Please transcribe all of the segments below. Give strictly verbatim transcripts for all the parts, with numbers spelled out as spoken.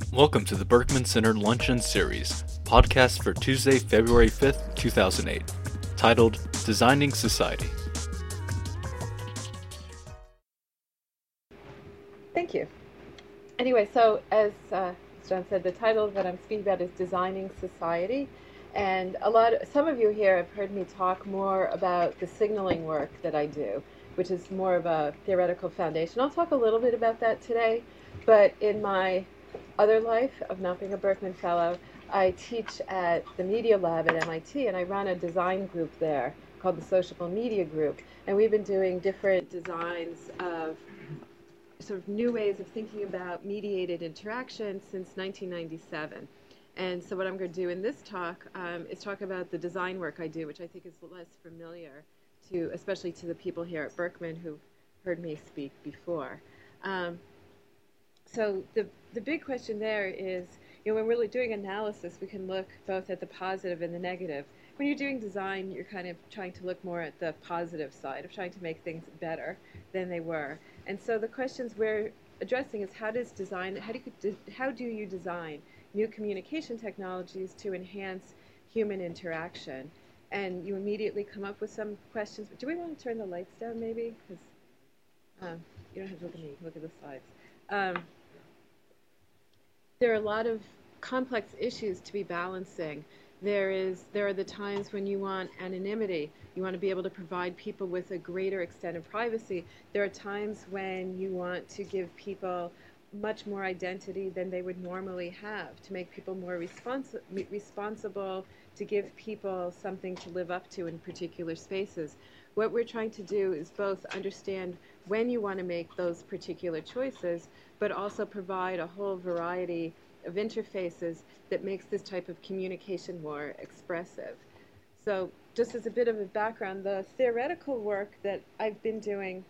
Welcome to the Berkman Center Luncheon Series, podcast for Tuesday, February fifth, two thousand eight, titled Designing Society. Thank you. Anyway, so as uh, John said, the title of what I'm speaking about is Designing Society. And a lot, of, some of you here have heard me talk more about the signaling work that I do, which is more of a theoretical foundation. I'll talk a little bit about that today, but in my other life of not being a Berkman Fellow, I teach at the Media Lab at M I T, and I run a design group there called the Sociable Media Group. And we've been doing different designs of sort of new ways of thinking about mediated interaction since nineteen ninety-seven. And so what I'm going to do in this talk um, is talk about the design work I do, which I think is less familiar to, especially to the people here at Berkman who've heard me speak before. Um, so the the big question there is, you know, when we're doing analysis, we can look both at the positive and the negative. When you're doing design, you're kind of trying to look more at the positive side of trying to make things better than they were. And so the questions we're addressing is how does design, how do you, how do you design new communication technologies to enhance human interaction? And you immediately come up with some questions. Do we want to turn the lights down maybe? Because um, you don't have to look at me, you can look at the slides. Um, there are a lot of complex issues to be balancing. There is, there are the times when you want anonymity. You want to be able to provide people with a greater extent of privacy. There are times when you want to give people much more identity than they would normally have, to make people more responsi- responsible, to give people something to live up to in particular spaces. What we're trying to do is both understand when you want to make those particular choices, but also provide a whole variety of interfaces that makes this type of communication more expressive. So just as a bit of a background, the theoretical work that I've been doing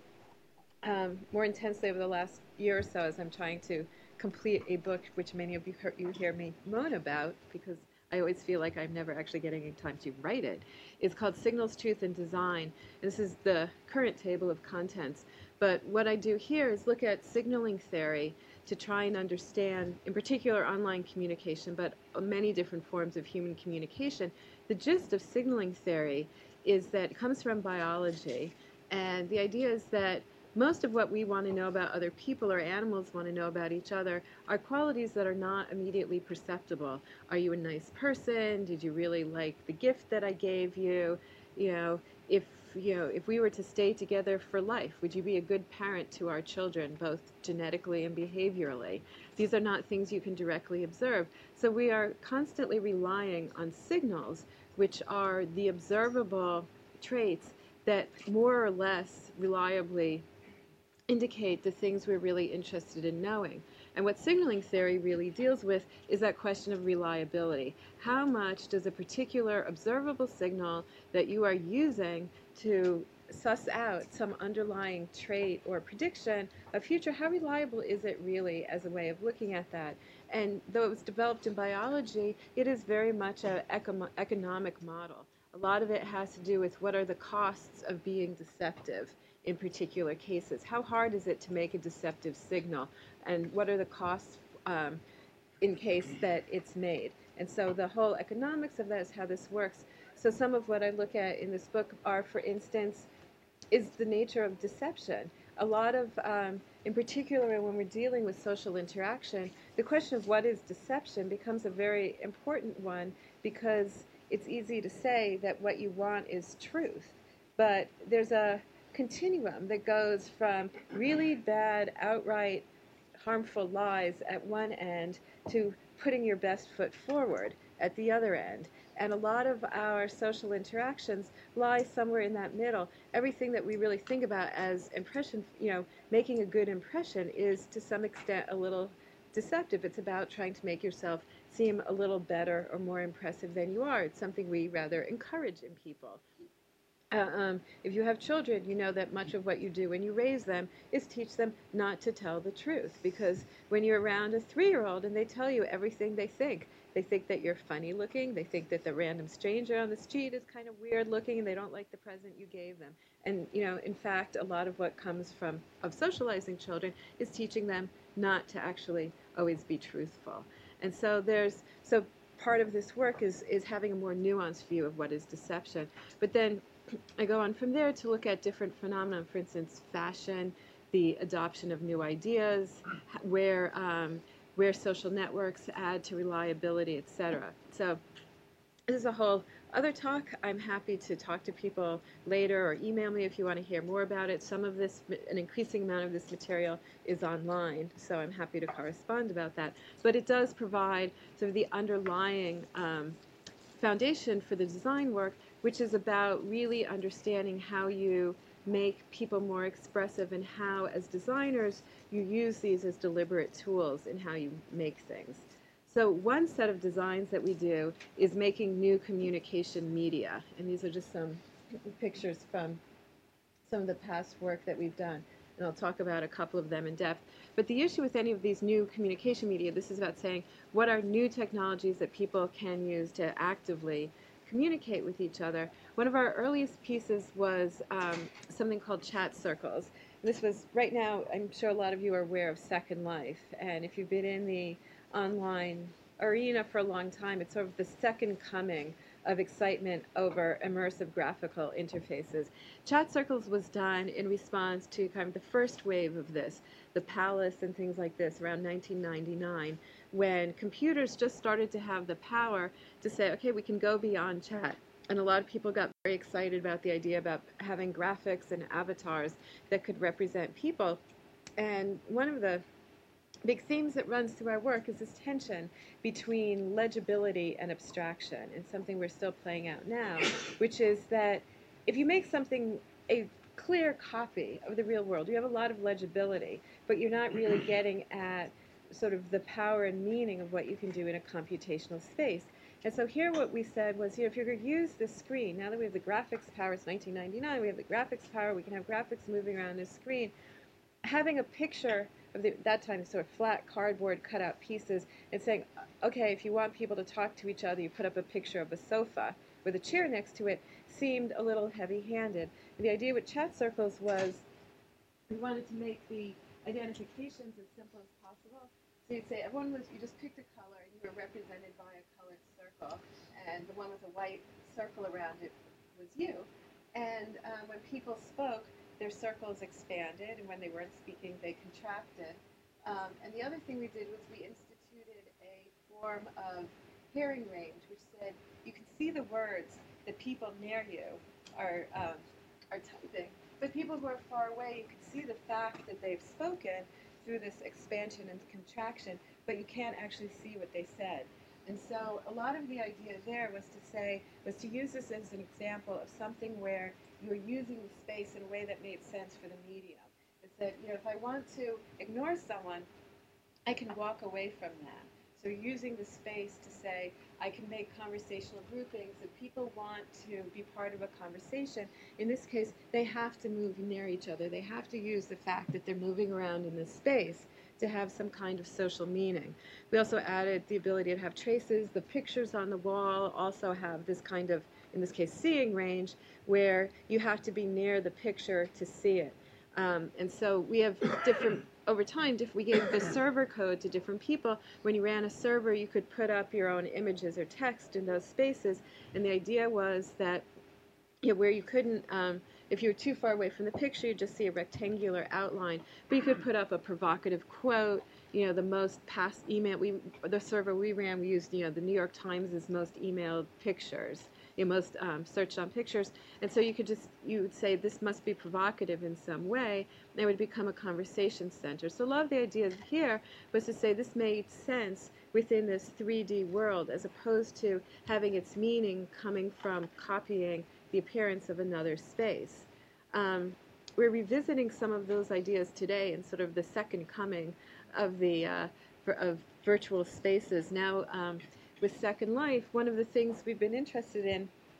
um, more intensely over the last year or so as I'm trying to complete a book which many of you hear, you hear me moan about because I always feel like I'm never actually getting any time to write it. It's called Signals, Truth, and Design. And this is the current table of contents. But what I do here is look at signaling theory to try and understand, in particular, online communication, but many different forms of human communication. The gist of signaling theory is that it comes from biology. And the idea is that most of what we want to know about other people or animals want to know about each other are qualities that are not immediately perceptible. Are you a nice person? Did you really like the gift that I gave you? You know, if you know, if we were to stay together for life, would you be a good parent to our children, both genetically and behaviorally? These are not things you can directly observe. So we are constantly relying on signals, which are the observable traits that more or less reliably indicate the things we're really interested in knowing. And what signaling theory really deals with is that question of reliability. How much does a particular observable signal that you are using to suss out some underlying trait or prediction of future, how reliable is it really as a way of looking at that? And though it was developed in biology, it is very much an econo- economic model. A lot of it has to do with what are the costs of being deceptive in particular cases. How hard is it to make a deceptive signal? And what are the costs um, in case that it's made? And so the whole economics of that is how this works. So some of what I look at in this book are, for instance, is the nature of deception. A lot of, um, in particular, when we're dealing with social interaction, the question of what is deception becomes a very important one because it's easy to say that what you want is truth. But there's a continuum that goes from really bad, outright harmful lies at one end to putting your best foot forward at the other end. And a lot of our social interactions lie somewhere in that middle. Everything that we really think about as impression, you know, making a good impression is to some extent a little deceptive. It's about trying to make yourself seem a little better or more impressive than you are. It's something we rather encourage in people. Uh, um, if you have children, you know that much of what you do when you raise them is teach them not to tell the truth. Because when you're around a three-year-old and they tell you everything they think, they think that you're funny looking, they think that the random stranger on the street is kind of weird looking, and they don't like the present you gave them. And, you know, in fact, a lot of what comes from of socializing children is teaching them not to actually always be truthful. And so there's so part of this work is is having a more nuanced view of what is deception. But then I go on from there to look at different phenomena, for instance, fashion, the adoption of new ideas, where um, where social networks add to reliability, et cetera. So this is a whole other talk. I'm happy to talk to people later or email me if you want to hear more about it. Some of this, an increasing amount of this material is online, so I'm happy to correspond about that. But it does provide sort of the underlying um, foundation for the design work, which is about really understanding how you make people more expressive and how, as designers, you use these as deliberate tools in how you make things. So one set of designs that we do is making new communication media. And these are just some pictures from some of the past work that we've done. And I'll talk about a couple of them in depth. But the issue with any of these new communication media, this is about saying what are new technologies that people can use to actively communicate with each other. One of our earliest pieces was um, something called chat circles. This was, right now, I'm sure a lot of you are aware of Second Life. And if you've been in the online arena for a long time, it's sort of the second coming of excitement over immersive graphical interfaces. Chat circles was done in response to kind of the first wave of this, the Palace and things like this around nineteen ninety-nine, when computers just started to have the power to say, okay, we can go beyond chat. And a lot of people got very excited about the idea about having graphics and avatars that could represent people. And one of the big themes that runs through our work is this tension between legibility and abstraction, and something we're still playing out now, which is that if you make something a clear copy of the real world, you have a lot of legibility, but you're not really getting at sort of the power and meaning of what you can do in a computational space. And so here what we said was, you know, if you're going to use this screen, now that we have the graphics power, it's nineteen ninety-nine, we have the graphics power, we can have graphics moving around this screen, having a picture of the, that time sort of flat cardboard cutout pieces and saying, okay, if you want people to talk to each other, you put up a picture of a sofa with a chair next to it, seemed a little heavy-handed. And the idea with chat circles was we wanted to make the identifications as simple as possible. So you'd say everyone was, you just picked a color and you were represented by a colored circle, and the one with a white circle around it was you. And um, when people spoke, their circles expanded, and when they weren't speaking, they contracted. Um, and the other thing we did was we instituted a form of hearing range, which said you can see the words that people near you are um, are typing, but people who are far away, you can see the fact that they've spoken through this expansion and contraction, but you can't actually see what they said. And so a lot of the idea there was to say, was to use this as an example of something where you're using the space in a way that made sense for the medium. It said, you know, if I want to ignore someone, I can walk away from that. So using the space to say, I can make conversational groupings. If people want to be part of a conversation, in this case, they have to move near each other. They have to use the fact that they're moving around in this space to have some kind of social meaning. We also added the ability to have traces. The pictures on the wall also have this kind of, in this case, seeing range, where you have to be near the picture to see it. Um, and so we have different, over time, if we gave the server code to different people, when you ran a server, you could put up your own images or text in those spaces. And the idea was that, you know, where you couldn't, um, if you were too far away from the picture, you'd just see a rectangular outline. But you could put up a provocative quote. You know, the most past email, we, the server we ran, we used, you know, the New York Times' most emailed pictures. You know, most um, searched on pictures, and so you could just, you would say this must be provocative in some way, and it would become a conversation center. So a lot of the ideas here was to say this made sense within this three D world, as opposed to having its meaning coming from copying the appearance of another space. Um, we're revisiting some of those ideas today in sort of the second coming of the uh, of virtual spaces. Now, um, with Second Life, one of the things we've been interested in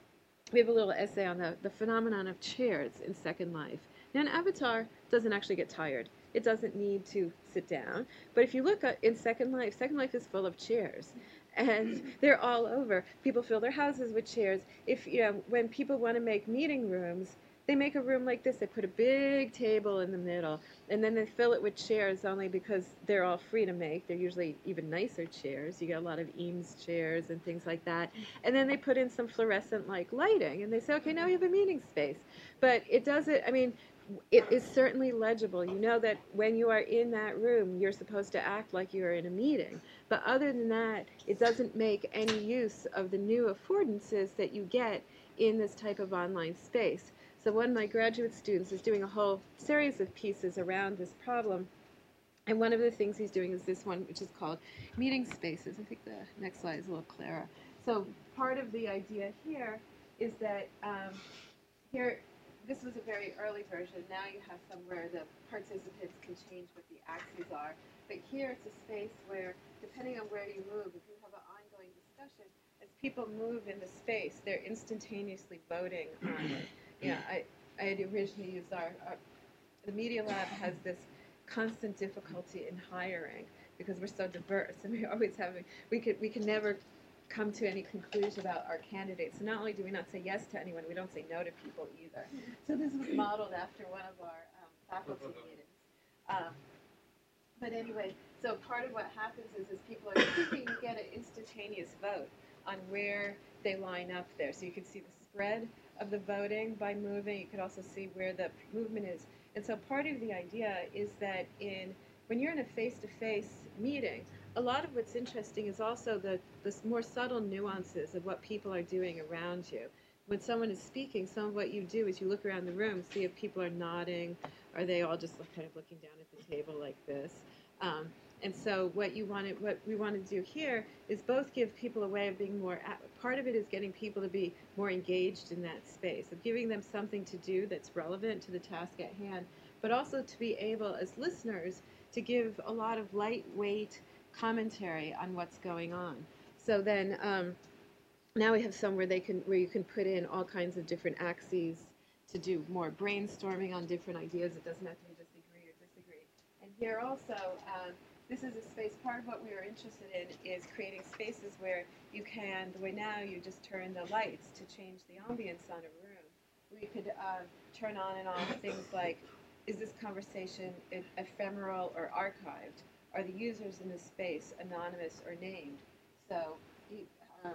we have a little essay on the, the phenomenon of chairs in Second Life. Now, an avatar doesn't actually get tired. It doesn't need to sit down. But if you look at, in Second Life, Second Life is full of chairs. And they're all over. People fill their houses with chairs. If, you know, when people want to make meeting rooms, they make a room like this. They put a big table in the middle, and then they fill it with chairs only because they're all free to make. They're usually even nicer chairs. You get a lot of Eames chairs and things like that. And then they put in some fluorescent-like lighting, and they say, okay, now you have a meeting space. But it doesn't, I mean, it is certainly legible. You know that when you are in that room, you're supposed to act like you're in a meeting. But other than that, it doesn't make any use of the new affordances that you get in this type of online space. So one of my graduate students is doing a whole series of pieces around this problem. And one of the things he's doing is this one, which is called meeting spaces. I think the next slide is a little clearer. So part of the idea here is that um, here, this was a very early version. Now you have somewhere the participants can change what the axes are. But here it's a space where, depending on where you move, if you have an ongoing discussion, as people move in the space, they're instantaneously voting on it. Yeah, I, I had originally used our, our, the Media Lab has this constant difficulty in hiring because we're so diverse and we always have, we could, we can never come to any conclusion about our candidates. So not only do we not say yes to anyone, we don't say no to people either. So this was modeled after one of our um, faculty meetings. Um, but anyway, so part of what happens is as people are speaking, you get an instantaneous vote on where they line up there. So you can see the spread of the voting by moving. You can also see where the movement is. And so part of the idea is that in when you're in a face-to-face meeting, a lot of what's interesting is also the, the more subtle nuances of what people are doing around you. When someone is speaking, some of what you do is you look around the room, see if people are nodding, are they all just kind of looking down at the table like this. Um, And so what you want to, what we want to do here is both give people a way of being more, part of it is getting people to be more engaged in that space, of giving them something to do that's relevant to the task at hand, but also to be able, as listeners, to give a lot of lightweight commentary on what's going on. So then um, now we have somewhere they can, where you can put in all kinds of different axes to do more brainstorming on different ideas. It doesn't have to be just agree or disagree. And here also, um, this is a space, part of what we are interested in is creating spaces where you can, the way now you just turn the lights to change the ambience on a room. We could uh, turn on and off things like, is this conversation ephemeral or archived? Are the users in this space anonymous or named? So um,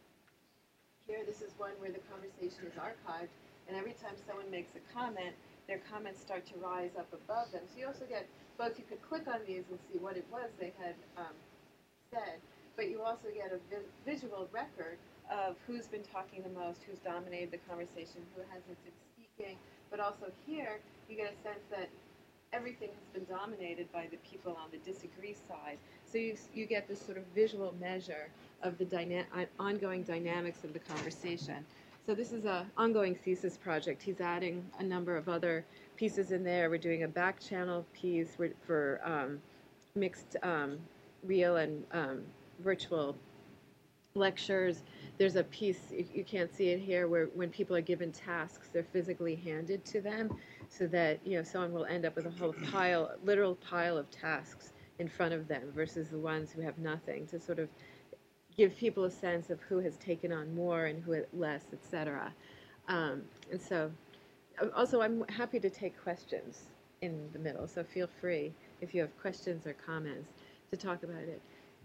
here, this is one where the conversation is archived, and every time someone makes a comment, their comments start to rise up above them. So you also get, both you could click on these and see what it was they had um, said, but you also get a vi visual record of who's been talking the most, who's dominated the conversation, who hasn't been speaking, but also here you get a sense that everything has been dominated by the people on the disagree side. So you, you get this sort of visual measure of the dyna ongoing dynamics of the conversation. So this is an ongoing thesis project. He's adding a number of other pieces in there. We're doing a back channel piece for um, mixed um, real and um, virtual lectures. There's a piece, you can't see it here, where when people are given tasks, they're physically handed to them so that, you know, someone will end up with a whole pile, literal pile of tasks in front of them versus the ones who have nothing, to sort of give people a sense of who has taken on more and who less, et cetera. Um, and so, also, I'm happy to take questions in the middle, so feel free if you have questions or comments to talk about it.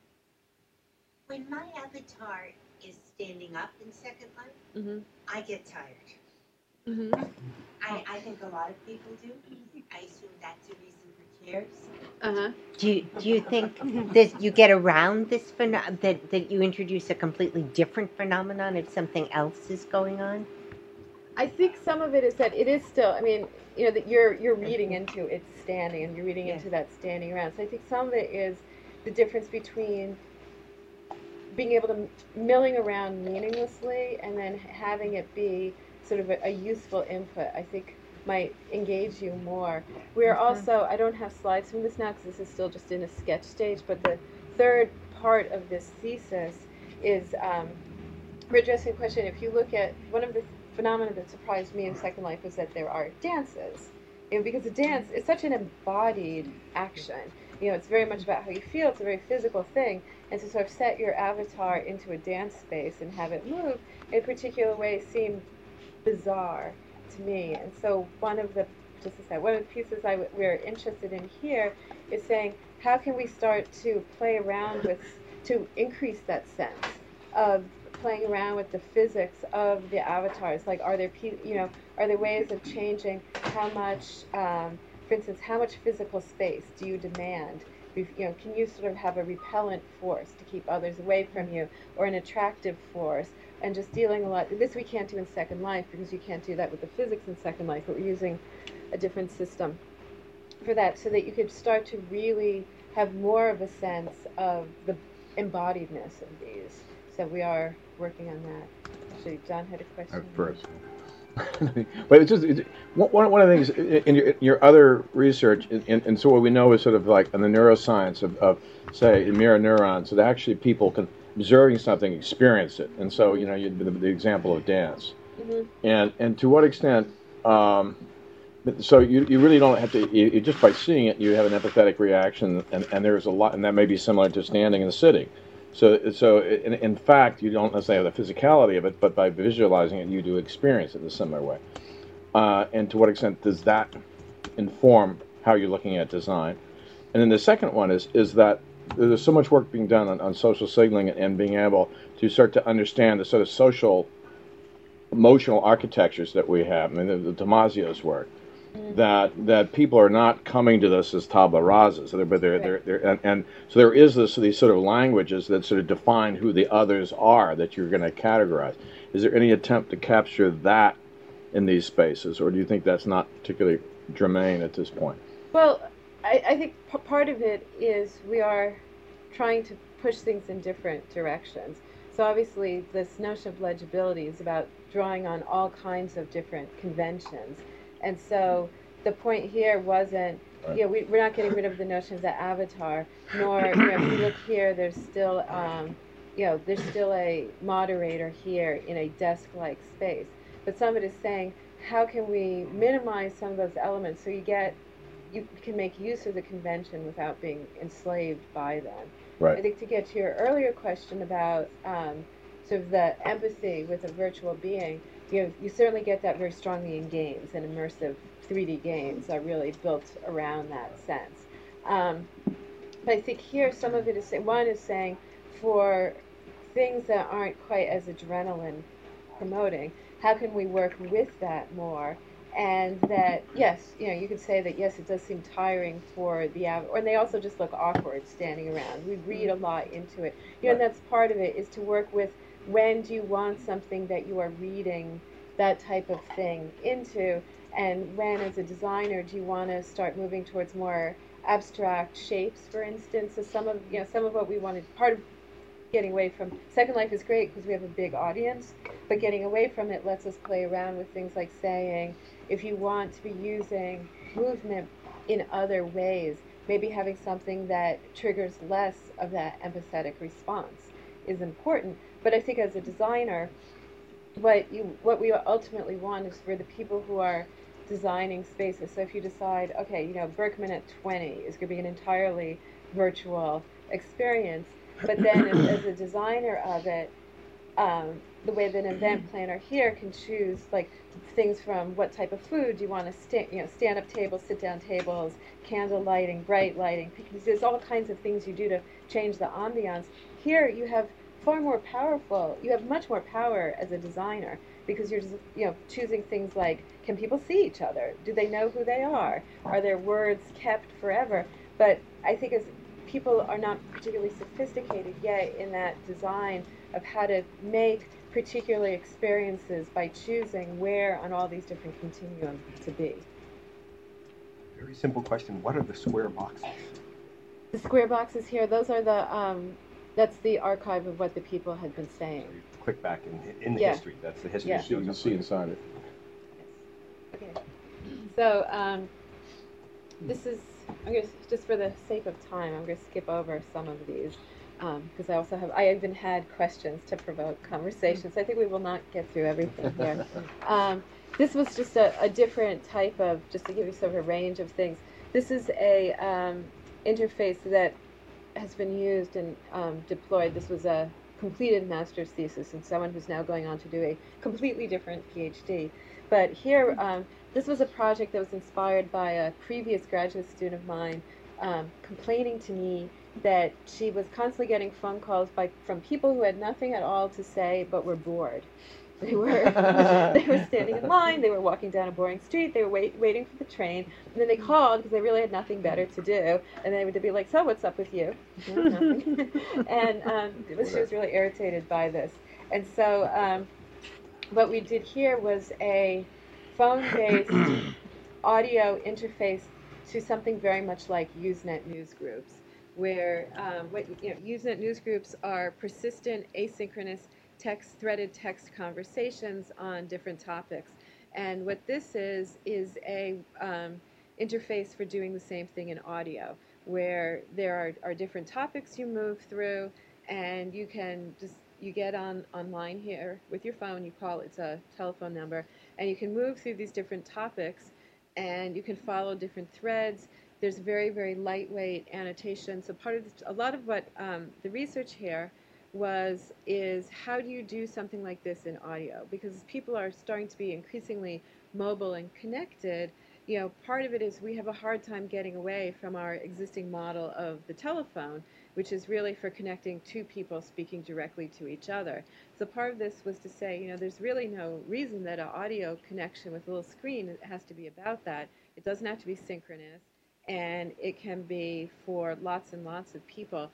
When my avatar is standing up in Second Life, mm-hmm. I get tired. Mm-hmm. I, I think a lot of people do. I assume that's a reason for chairs. Uh-huh. Do you, do you think that you get around this phenom- that that you introduce a completely different phenomenon if something else is going on? I think some of it is that it is still, I mean, you know, that you're you're reading into it standing and you're reading yeah. into that standing around. So I think some of it is the difference between being able to milling around meaninglessly and then having it be sort of a, a useful input, I think might engage you more. We're also, I don't have slides from this now because this is still just in a sketch stage, but the third part of this thesis is um, for addressing the question, if you look at one of the phenomena that surprised me in Second Life was that there are dances. You know, because a dance is such an embodied action. You know, it's very much about how you feel. It's a very physical thing. And to sort of set your avatar into a dance space and have it move in a particular way seemed bizarre to me. And so one of the, just to say, one of the pieces I w- we're interested in here is saying, how can we start to play around with, to increase that sense of playing around with the physics of the avatars? Like, are there, you know, are there ways of changing how much, um, for instance, how much physical space do you demand? You know, can you sort of have a repellent force to keep others away from you, or an attractive force? And just dealing a lot. This we can't do in Second Life because you can't do that with the physics in Second Life, but we're using a different system for that, so that you could start to really have more of a sense of the embodiedness of these. So we are working on that. Actually, John had a question. At first. But it's just it's, one, one of the things in your, in your other research, and, and so what we know is sort of like in the neuroscience of, of say, mirror neurons, that actually people can, observing something, experience it. And so, you know, you, the, the example of dance. Mm-hmm. And and to what extent, um, so you, you really don't have to, you, just by seeing it, you have an empathetic reaction, and, and there's a lot, and that may be similar to standing and sitting. So, so in, in fact, you don't necessarily have the physicality of it, but by visualizing it, you do experience it in a similar way. Uh, and to what extent does that inform how you're looking at design? And then the second one is is that there's so much work being done on, on social signaling and being able to start to understand the sort of social, emotional architectures that we have. I mean, the, the Damasio's work. That that people are not coming to this as tabula rasa, so they're, but they're, they're, they're and, and so there is this these sort of languages that sort of define who the others are that you're going to categorize. Is there any attempt to capture that in these spaces, or do you think that's not particularly germane at this point? Well, I, I think p- part of it is we are trying to push things in different directions. So obviously, this notion of legibility is about drawing on all kinds of different conventions. And so the point here wasn't, right. you know, we, we're not getting rid of the notion of the avatar, nor, you know, if you look here, there's still, um, you know, there's still a moderator here in a desk-like space. But some of it is saying, how can we minimize some of those elements so you get, you can make use of the convention without being enslaved by them. Right. I think to get to your earlier question about um, sort of the empathy with a virtual being, you know, you certainly get that very strongly in games, and immersive three D games are really built around that sense. Um, but I think here some of it is, one is saying for things that aren't quite as adrenaline promoting, how can we work with that more? And that, yes, you know, you could say that, yes, it does seem tiring for the, av- or they also just look awkward standing around. We read a lot into it. You know, and that's part of it, is to work with when do you want something that you are reading that type of thing into, and when, as a designer, do you want to start moving towards more abstract shapes, for instance? So some of, you know, some of what we wanted, part of getting away from, Second Life is great because we have a big audience, but getting away from it lets us play around with things like saying, if you want to be using movement in other ways, maybe having something that triggers less of that empathetic response is important. But I think as a designer, what you what we ultimately want is for the people who are designing spaces. So if you decide, okay, you know, Berkman at twenty is going to be an entirely virtual experience, but then as, as a designer of it, um, the way that an event planner here can choose, like, things from what type of food do you want to stand, you know, stand-up tables, sit-down tables, candle lighting, bright lighting, because there's all kinds of things you do to change the ambiance. Here you have far more powerful, you have much more power as a designer, because you're just, you know, choosing things like, can people see each other? Do they know who they are? Are their words kept forever? But I think as people are not particularly sophisticated yet in that design of how to make particular experiences by choosing where on all these different continuums to be. Very simple question. What are the square boxes? The square boxes here, those are the, um, that's the archive of what the people had been saying. So you click back in, in the yeah. history. That's the history. Yeah. You can see inside it. Yes. Okay. So um, this is, I'm going to, just for the sake of time, I'm going to skip over some of these. because um, I also have, I even had questions to provoke conversations. I think we will not get through everything here. Um, this was just a, a different type of, just to give you sort of a range of things. This is a um, interface that has been used and um, deployed. This was a completed master's thesis and someone who's now going on to do a completely different PhD. But here, um, this was a project that was inspired by a previous graduate student of mine um, complaining to me that she was constantly getting phone calls by from people who had nothing at all to say but were bored. They were they were standing in line. They were walking down a boring street. They were wait, waiting for the train, and then they called because they really had nothing better to do. And they would be like, "So, what's up with you?" No, nothing. And um, it was, she was really irritated by this. And so, um, what we did here was a phone-based audio interface to something very much like Usenet news groups, where um, what you know, Usenet news groups are persistent, asynchronous text, threaded text conversations on different topics. And what this is, is a um, interface for doing the same thing in audio, where there are, are different topics you move through, and you can just, you get on online here with your phone, you call, it's a telephone number, and you can move through these different topics, and you can follow different threads. There's very, very lightweight annotation. So part of this, a lot of what um, the research here was is how do you do something like this in audio? Because people are starting to be increasingly mobile and connected. You know, part of it is we have a hard time getting away from our existing model of the telephone, which is really for connecting two people speaking directly to each other. So part of this was to say, you know, there's really no reason that an audio connection with a little screen has to be about that. It doesn't have to be synchronous, and it can be for lots and lots of people.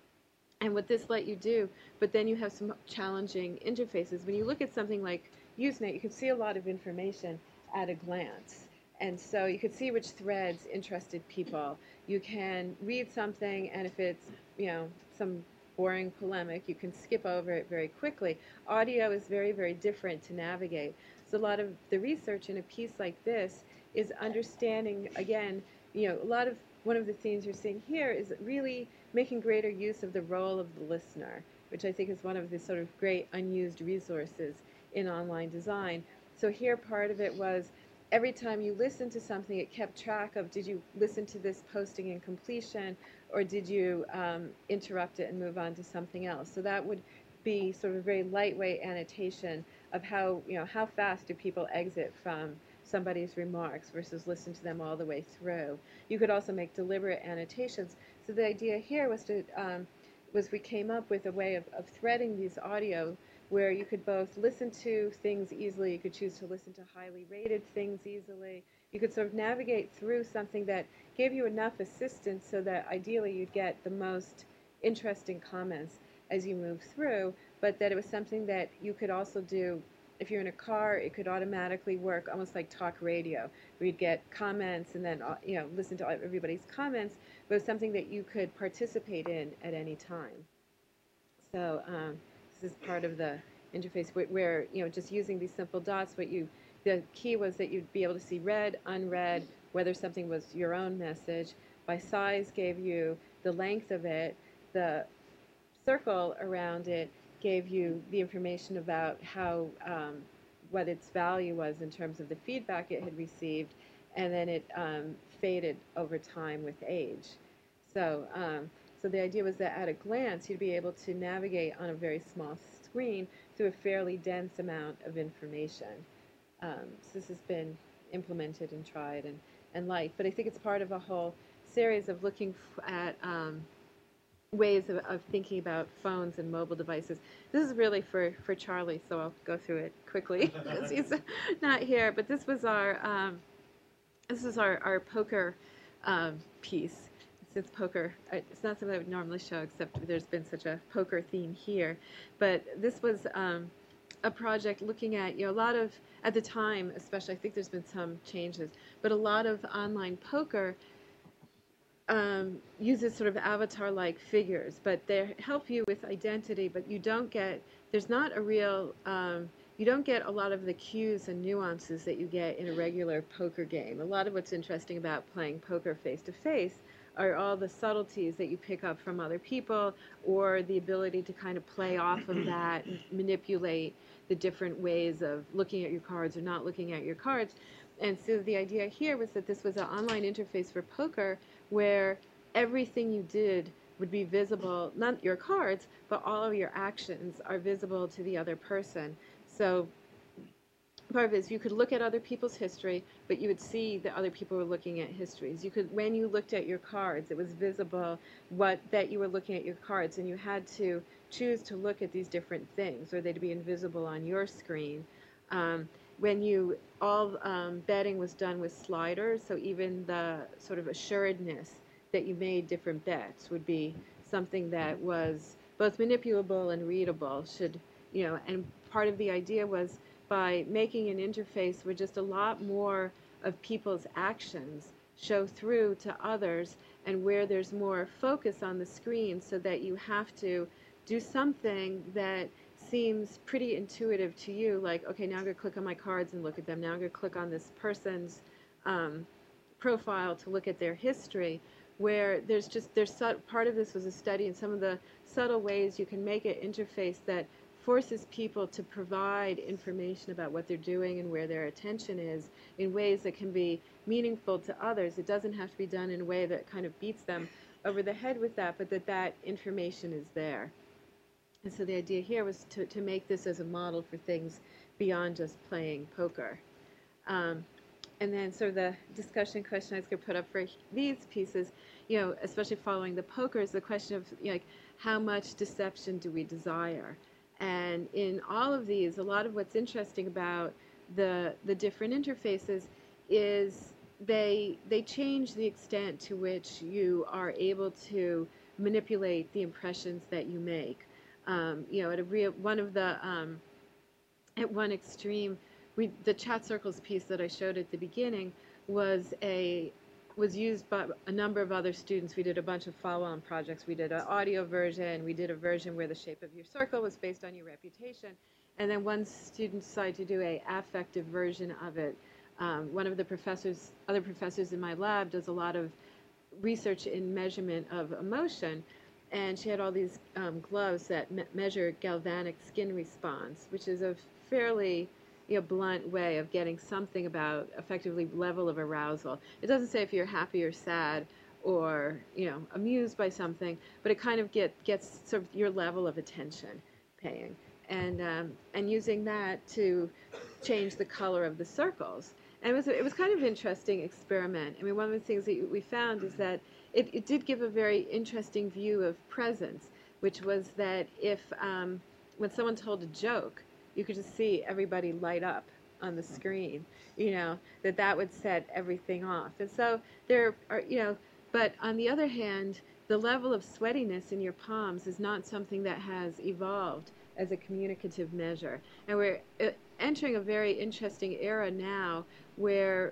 And what this let you do, but then you have some challenging interfaces. When you look at something like Usenet, you can see a lot of information at a glance. And so you could see which threads interested people. You can read something, and if it's, you know, some boring polemic, you can skip over it very quickly. Audio is very, very different to navigate. So a lot of the research in a piece like this is understanding, again, you know, a lot of, one of the themes you're seeing here is really making greater use of the role of the listener, which I think is one of the sort of great unused resources in online design. So here part of it was every time you listened to something, it kept track of, did you listen to this posting in completion, or did you um, interrupt it and move on to something else? So that would be sort of a very lightweight annotation of how, you know, how fast do people exit from somebody's remarks versus listen to them all the way through. You could also make deliberate annotations. So the idea here was to um, was we came up with a way of, of threading these audio where you could both listen to things easily, you could choose to listen to highly rated things easily, you could sort of navigate through something that gave you enough assistance so that ideally you'd get the most interesting comments as you move through, but that it was something that you could also do. If you're in a car, it could automatically work almost like talk radio, where you'd get comments and then, you know, listen to everybody's comments, but it was something that you could participate in at any time. So um, this is part of the interface where, where, you know, just using these simple dots, what you, the key was that you'd be able to see read, unread, whether something was your own message. By size gave you the length of it, the circle around it gave you the information about how, um, what its value was in terms of the feedback it had received, and then it um, faded over time with age. So, um, so the idea was that at a glance, you'd be able to navigate on a very small screen through a fairly dense amount of information. Um, so this has been implemented and tried and, and liked, but I think it's part of a whole series of looking f at um, ways of, of thinking about phones and mobile devices. This is really for, for Charlie, so I'll go through it quickly because he's not here. But this was our um, this is our, our poker um, piece. It's poker. It's not something I would normally show, except there's been such a poker theme here. But this was um, a project looking at, you know, a lot of, at the time especially, I think there's been some changes, but a lot of online poker Um, uses sort of avatar-like figures, but they help you with identity, but you don't get, there's not a real, um, you don't get a lot of the cues and nuances that you get in a regular poker game. A lot of what's interesting about playing poker face-to-face are all the subtleties that you pick up from other people, or the ability to kind of play off of that and manipulate the different ways of looking at your cards or not looking at your cards. And so the idea here was that this was an online interface for poker where everything you did would be visible, not your cards, but all of your actions are visible to the other person. So part of it is you could look at other people's history, but you would see that other people were looking at histories. You could, when you looked at your cards, it was visible what that you were looking at your cards, and you had to choose to look at these different things, or they'd be invisible on your screen. Um, when you, all um, betting was done with sliders, so even the sort of assuredness that you made different bets would be something that was both manipulable and readable. Should, you know, and part of the idea was by making an interface where just a lot more of people's actions show through to others, and where there's more focus on the screen, so that you have to do something that seems pretty intuitive to you, like, okay, now I'm going to click on my cards and look at them. Now I'm going to click on this person's um, profile to look at their history, where there's just, there's part of this was a study in some of the subtle ways you can make an interface that forces people to provide information about what they're doing and where their attention is in ways that can be meaningful to others. It doesn't have to be done in a way that kind of beats them over the head with that, but that that information is there. And so the idea here was to, to make this as a model for things beyond just playing poker. Um, and then sort of the discussion question I was going to put up for these pieces, you know, especially following the poker, is the question of, you know, like, how much deception do we desire? And in all of these, a lot of what's interesting about the the different interfaces is they they change the extent to which you are able to manipulate the impressions that you make. Um, you know, at a real one of the um, at one extreme, we the chat circles piece that I showed at the beginning was a was used by a number of other students. We did a bunch of follow-on projects. We did an audio version. We did a version where the shape of your circle was based on your reputation. And then one student decided to do a affective version of it. Um, one of the professors, other professors in my lab does a lot of research in measurement of emotion. And she had all these um, gloves that me measure galvanic skin response, which is a fairly you know, blunt way of getting something about effectively level of arousal. It doesn't say if you're happy or sad or you know amused by something, but it kind of get gets sort of your level of attention paying, and um, and using that to change the color of the circles. And it was it was kind of an interesting experiment. I mean, one of the things that we found is that it, it did give a very interesting view of presence, which was that if um, when someone told a joke, you could just see everybody light up on the screen, you know, that that would set everything off. And so there are, you know, but on the other hand, the level of sweatiness in your palms is not something that has evolved as a communicative measure. And we're entering a very interesting era now where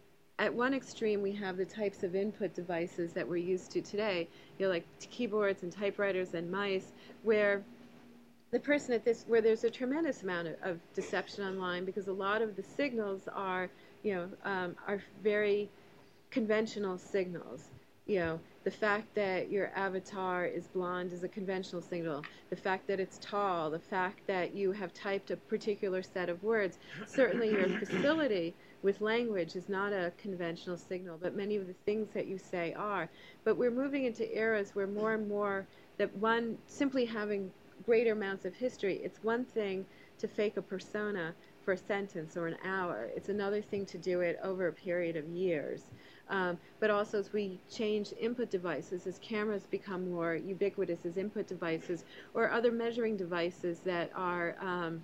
at one extreme we have the types of input devices that we're used to today, you know, like keyboards and typewriters and mice, where the person at this, where there's a tremendous amount of, of deception online, because a lot of the signals are, you know, um, are very conventional signals. You know, the fact that your avatar is blonde is a conventional signal. The fact that it's tall, the fact that you have typed a particular set of words. Certainly your facility with language is not a conventional signal, but many of the things that you say are. But we're moving into eras where more and more that one, simply having greater amounts of history, it's one thing to fake a persona for a sentence or an hour. It's another thing to do it over a period of years. Um, but also as we change input devices, as cameras become more ubiquitous as input devices, or other measuring devices that are um,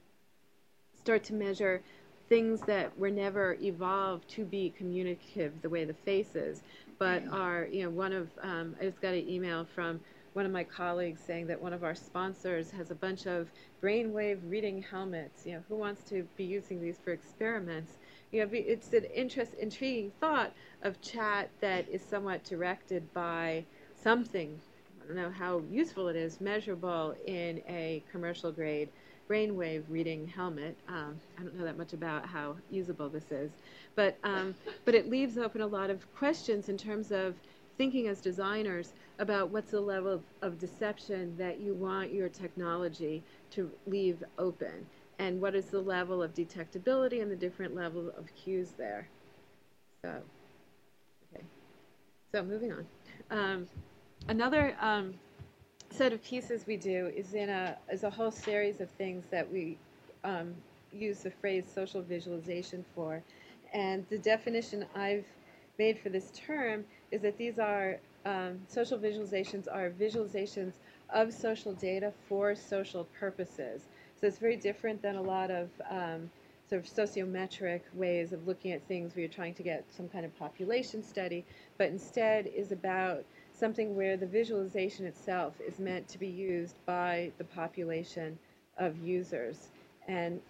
start to measure things that were never evolved to be communicative the way the face is, but are, you know, one of, um, I just got an email from one of my colleagues saying that one of our sponsors has a bunch of brainwave reading helmets. You know, who wants to be using these for experiments? You know, it's an interest, intriguing thought of chat that is somewhat directed by something, I don't know how useful it is, measurable in a commercial grade brainwave reading helmet. Um, I don't know that much about how usable this is, but um, but it leaves open a lot of questions in terms of thinking as designers about what's the level of, of deception that you want your technology to leave open, and what is the level of detectability and the different level of cues there. So, okay. So moving on. Um, another um, set of pieces we do is in a is a whole series of things that we um, use the phrase social visualization for, and the definition I've made for this term is that these are um, social visualizations are visualizations of social data for social purposes. So it's very different than a lot of um, sort of sociometric ways of looking at things where you're trying to get some kind of population study, but instead is about something where the visualization itself is meant to be used by the population of users. And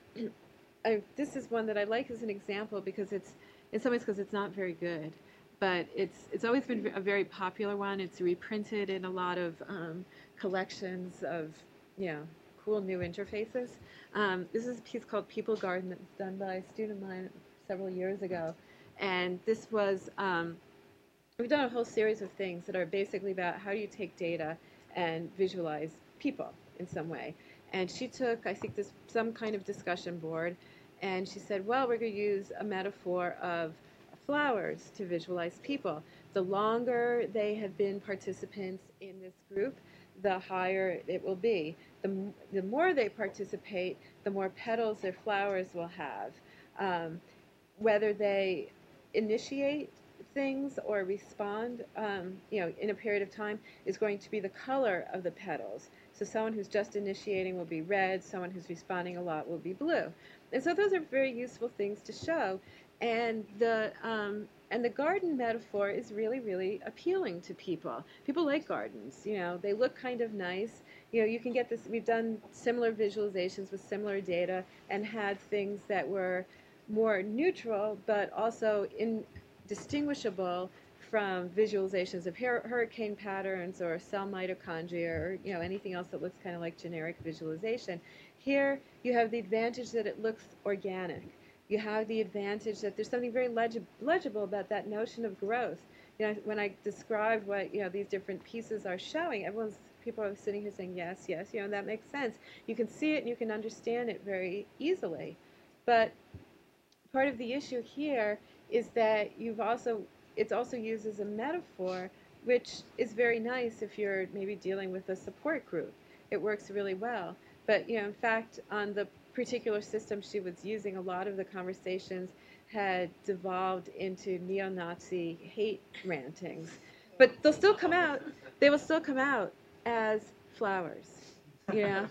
I, this is one that I like as an example because it's, in some ways, because it's not very good. But it's it's always been a very popular one. It's reprinted in a lot of um, collections of, you know, cool new interfaces. Um, this is a piece called People Garden that was done by a student of mine several years ago. And this was, um, we've done a whole series of things that are basically about how do you take data and visualize people in some way. And she took, I think, this some kind of discussion board, and she said, well, we're going to use a metaphor of flowers to visualize people. The longer they have been participants in this group, the higher it will be. The, the more they participate, the more petals their flowers will have. Um, whether they initiate things or respond, um, you know, in a period of time is going to be the color of the petals. So someone who's just initiating will be red, someone who's responding a lot will be blue. And so those are very useful things to show. And the um, and the garden metaphor is really, really appealing to people. People like gardens. You know, they look kind of nice. You know, you can get this. We've done similar visualizations with similar data and had things that were more neutral, but also indistinguishable from visualizations of hur hurricane patterns or cell mitochondria or, you know, anything else that looks kind of like generic visualization. Here, you have the advantage that it looks organic. You have the advantage that there's something very legib legible about that notion of growth. You know, when I describe what, you know, these different pieces are showing, everyone's, people are sitting here saying, yes, yes, you know, that makes sense. You can see it and you can understand it very easily. But part of the issue here is that you've also, it's also used as a metaphor, which is very nice if you're maybe dealing with a support group. It works really well. But, you know, in fact, on the particular system she was using, a lot of the conversations had devolved into neo-Nazi hate rantings. But they'll still come out, they will still come out as flowers, you know?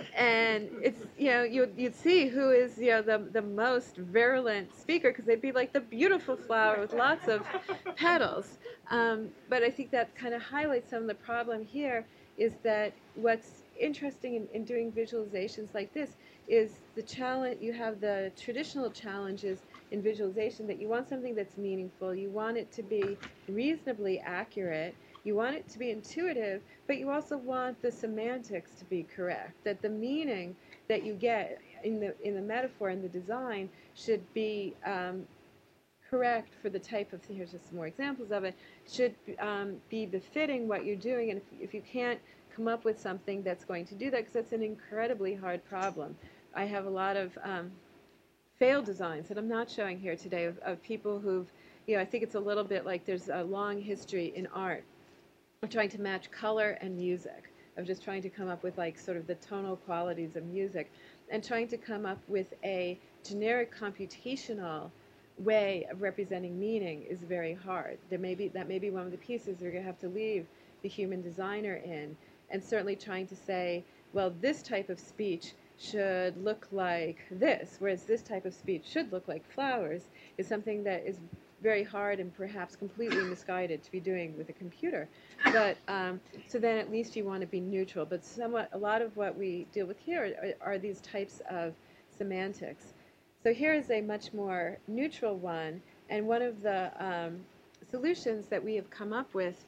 And it's, you know, you'd, you'd see who is, you know, the, the most virulent speaker, because they'd be like the beautiful flower with lots of petals. Um, but I think that kind of highlights some of the problem here is that what's interesting in, in doing visualizations like this is the challenge. You have the traditional challenges in visualization that you want something that's meaningful, you want it to be reasonably accurate, you want it to be intuitive, but you also want the semantics to be correct, that the meaning that you get in the in the metaphor and the design should be um, correct for the type of, here's just some more examples of it, should um, be befitting what you're doing. And if, if you can't come up with something that's going to do that, because that's an incredibly hard problem. I have a lot of um, failed designs that I'm not showing here today of, of people who've, you know, I think it's a little bit like there's a long history in art of trying to match color and music, of just trying to come up with like sort of the tonal qualities of music, and trying to come up with a generic computational way of representing meaning is very hard. There may be, that may be one of the pieces you're going to have to leave the human designer in, and certainly trying to say, well, this type of speech should look like this, whereas this type of speech should look like flowers, is something that is very hard and perhaps completely misguided to be doing with a computer. But um, so then at least you want to be neutral. But somewhat, a lot of what we deal with here are, are these types of semantics. So here is a much more neutral one, and one of the um, solutions that we have come up with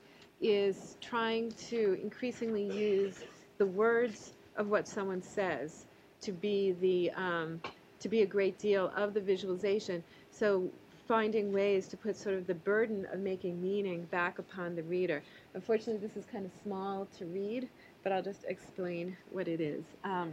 is trying to increasingly use the words of what someone says to be the um, to be a great deal of the visualization. So finding ways to put sort of the burden of making meaning back upon the reader. Unfortunately, this is kind of small to read, but I'll just explain what it is. Um,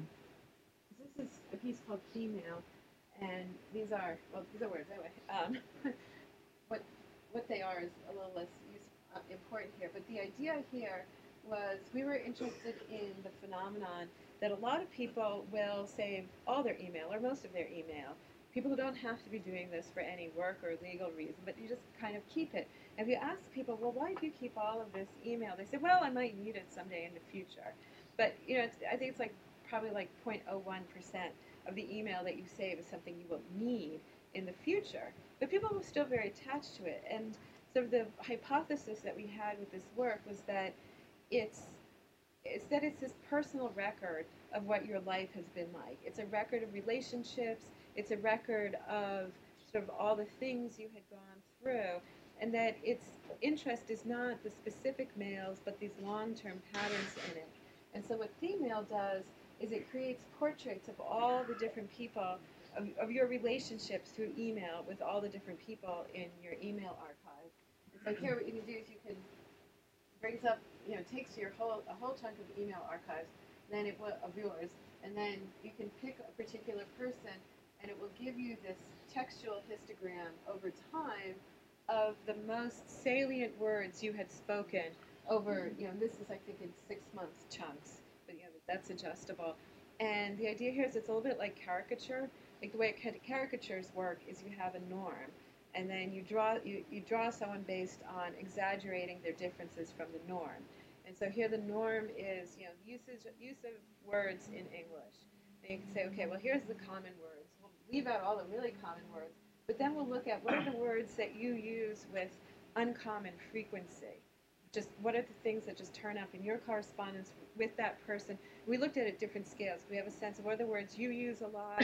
this is a piece called Female, and these are, well, these are words anyway. Um, what, what they are is a little less use, uh, important here, but the idea here was we were interested in the phenomenon that a lot of people will save all their email or most of their email. People who don't have to be doing this for any work or legal reason, but you just kind of keep it. And if you ask people, well, why do you keep all of this email? They say, well, I might need it someday in the future. But you know, it's, I think it's like probably like zero point zero one percent of the email that you save is something you will need in the future. But people were still very attached to it. And so the hypothesis that we had with this work was that it's It's that it's this personal record of what your life has been like. It's a record of relationships. It's a record of sort of all the things you had gone through, and that its interest is not the specific mails, but these long-term patterns in it. And so what Female does is it creates portraits of all the different people, of, of your relationships through email with all the different people in your email archive. And so here what you can do is you can brings up, you know, takes your whole a whole chunk of email archives, then it will of yours, and then you can pick a particular person, and it will give you this textual histogram over time of the most salient words you had spoken over, you know, this is I think in six month chunks, but you know that's adjustable. And the idea here is it's a little bit like caricature. Like the way caricatures work is you have a norm. And then you draw you, you draw someone based on exaggerating their differences from the norm. And so here the norm is, you know, usage use of words in English. And you can say, okay, well here's the common words. We'll leave out all the really common words, but then we'll look at what are the words that you use with uncommon frequency. Just what are the things that just turn up in your correspondence with that person. We looked at it at different scales. We have a sense of what are the words you use a lot.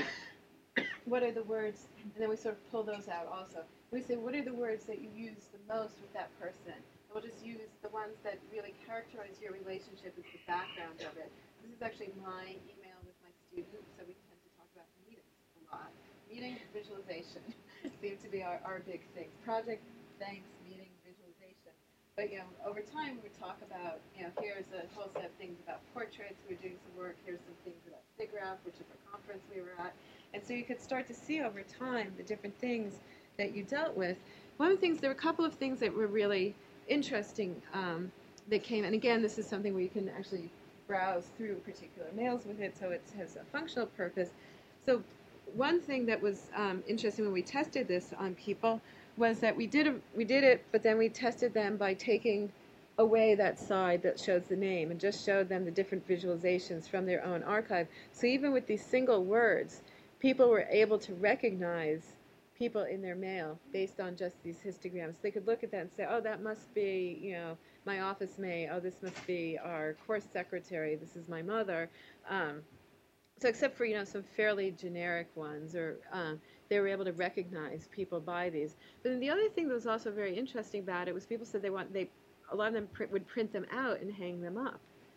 What are the words, and then we sort of pull those out also. We say, what are the words that you use the most with that person? And we'll just use the ones that really characterize your relationship as the background of it. This is actually my email with my students, so we tend to talk about meetings a lot. Meeting, visualization seem to be our, our big things. Project, thanks, meeting, visualization. But you know, over time we talk about, you know, here's a whole set of things about portraits. We're doing some work. Here's some things about SIGGRAPH, which is a conference we were at. And so you could start to see over time the different things that you dealt with. One of the things, there were a couple of things that were really interesting um, that came, and again, this is something where you can actually browse through particular mails with it, so it has a functional purpose. So one thing that was um, interesting when we tested this on people was that we did, a, we did it, but then we tested them by taking away that side that shows the name and just showed them the different visualizations from their own archive. So even with these single words, people were able to recognize people in their mail based on just these histograms. They could look at that and say, oh, that must be, you know, my office mate. Oh, this must be our course secretary. This is my mother. Um, so except for, you know, some fairly generic ones, or um, they were able to recognize people by these. But then the other thing that was also very interesting about it was people said they want, they, a lot of them print, would print them out and hang them up.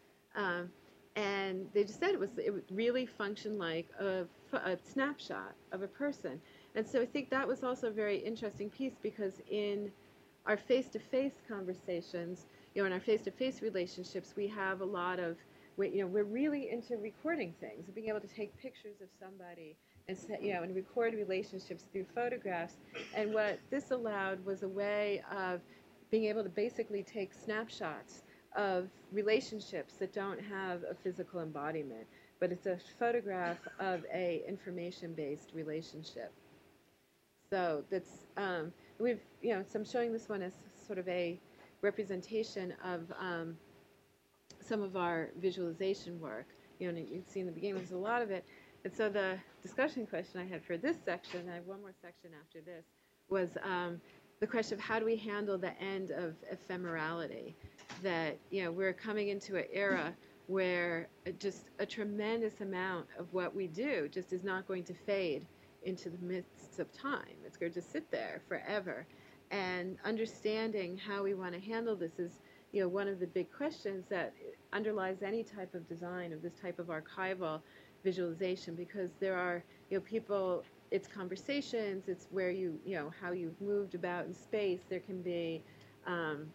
Um, And they just said it was it would really function like a, a snapshot of a person. And so I think that was also a very interesting piece, because in our face-to-face conversations, you know, in our face-to-face relationships, we have a lot of, we, you know, we're really into recording things, being able to take pictures of somebody and, you know, and record relationships through photographs. And what this allowed was a way of being able to basically take snapshots of relationships that don't have a physical embodiment, but it's a photograph of a information-based relationship. So that's um, we've you know so I'm showing this one as sort of a representation of um, some of our visualization work. You know, you can see in the beginning there's a lot of it. And so the discussion question I had for this section, I have one more section after this, was um, the question of how do we handle the end of ephemerality? That, you know, we're coming into an era where just a tremendous amount of what we do just is not going to fade into the midst of time. It's going to just sit there forever. And understanding how we want to handle this is, you know, one of the big questions that underlies any type of design of this type of archival visualization, because there are, you know, people it's conversations, it's where you, you know, how you've moved about in space. There can be um,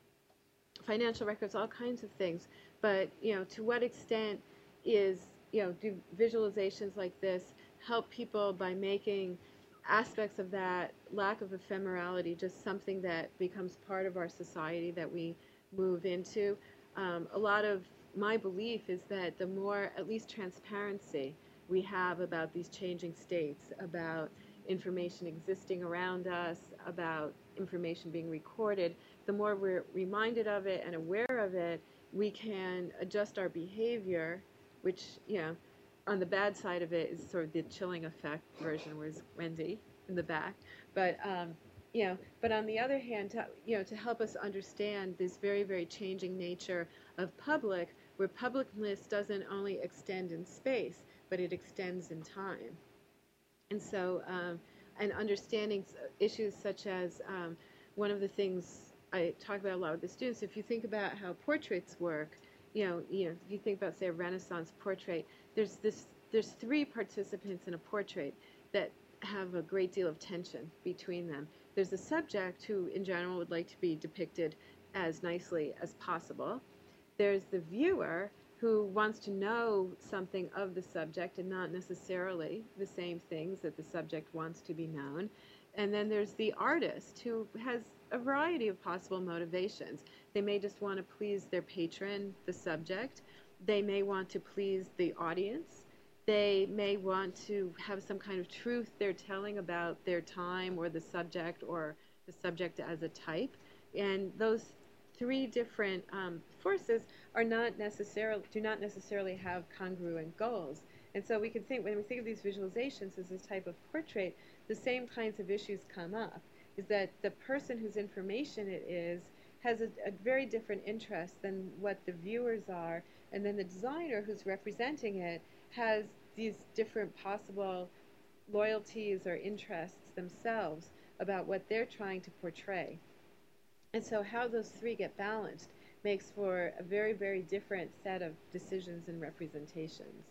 financial records, all kinds of things. But, you know, to what extent is, you know, do visualizations like this help people by making aspects of that lack of ephemerality just something that becomes part of our society that we move into? Um, a lot of my belief is that the more, at least, transparency we have about these changing states, about information existing around us, about information being recorded, the more we're reminded of it and aware of it, we can adjust our behavior, which, you know, on the bad side of it is sort of the chilling effect version, where's Wendy in the back. But, um, you know, but on the other hand, to, you know, to help us understand this very, very changing nature of public, where publicness doesn't only extend in space, but it extends in time. And so, um, and understanding issues such as um, one of the things I talk about a lot with the students, if you think about how portraits work, you know, you know, if you think about, say, a Renaissance portrait, there's this, there's three participants in a portrait that have a great deal of tension between them. There's the subject, who in general would like to be depicted as nicely as possible. There's the viewer, who wants to know something of the subject and not necessarily the same things that the subject wants to be known. And then there's the artist, who has a variety of possible motivations. They may just want to please their patron, the subject. They may want to please the audience. They may want to have some kind of truth they're telling about their time or the subject or the subject as a type. And those three different um, forces are not necessarily, do not necessarily have congruent goals. And so we can think, when we think of these visualizations as this type of portrait, the same kinds of issues come up, is that the person whose information it is has a, a very different interest than what the viewers are, and then the designer who's representing it has these different possible loyalties or interests themselves about what they're trying to portray. And so how those three get balanced makes for a very, very different set of decisions and representations.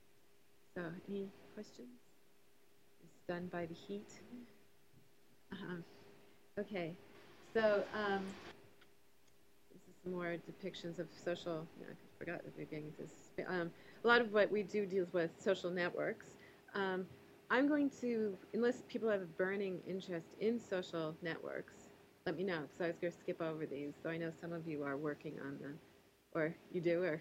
So, any questions? Stunned by the heat? Uh-huh. Okay, so um, this is some more depictions of social, no, I forgot at the beginning of this. Um, a lot of what we do deals with social networks. Um, I'm going to, unless people have a burning interest in social networks, let me know, because I was going to skip over these, so I know some of you are working on them, or you do, or,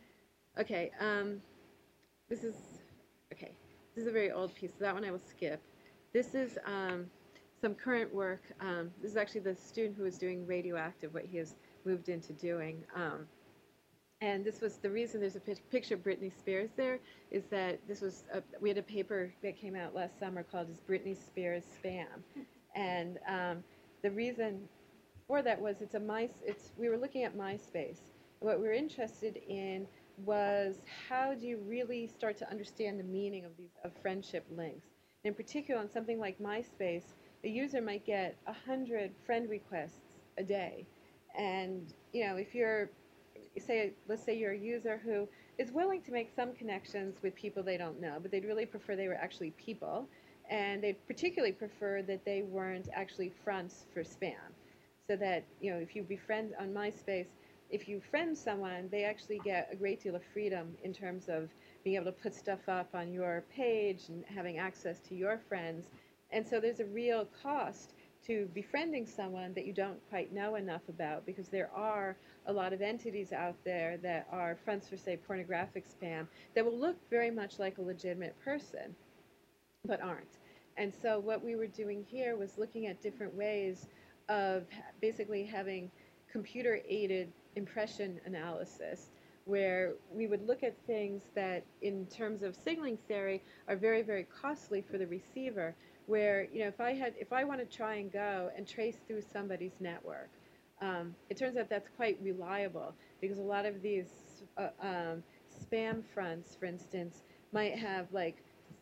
okay, um, this is, okay, this is a very old piece, so that one I will skip. This is um, some current work. Um, this is actually the student who was doing radioactive, what he has moved into doing. Um, and this was the reason there's a picture of Britney Spears there, is that this was, a, we had a paper that came out last summer called Is Britney Spears Spam? And um, the reason for that was it's a my, it's, we were looking at MySpace. And what we were interested in was how do you really start to understand the meaning of these of friendship links. In particular, on something like MySpace, a user might get a hundred friend requests a day, and you know, if you're, say, let's say you're a user who is willing to make some connections with people they don't know, but they'd really prefer they were actually people, and they'd particularly prefer that they weren't actually fronts for spam, so that, you know, if you befriend on MySpace, if you friend someone, they actually get a great deal of freedom in terms of being able to put stuff up on your page and having access to your friends. And so there's a real cost to befriending someone that you don't quite know enough about, because there are a lot of entities out there that are fronts for, say, pornographic spam that will look very much like a legitimate person, but aren't. And so what we were doing here was looking at different ways of basically having computer-aided impression analysis, where we would look at things that, in terms of signaling theory, are very, very costly for the receiver. Where, you know, if I had, if I want to try and go and trace through somebody's network, um, it turns out that's quite reliable, because a lot of these uh, um, spam fronts, for instance, might have like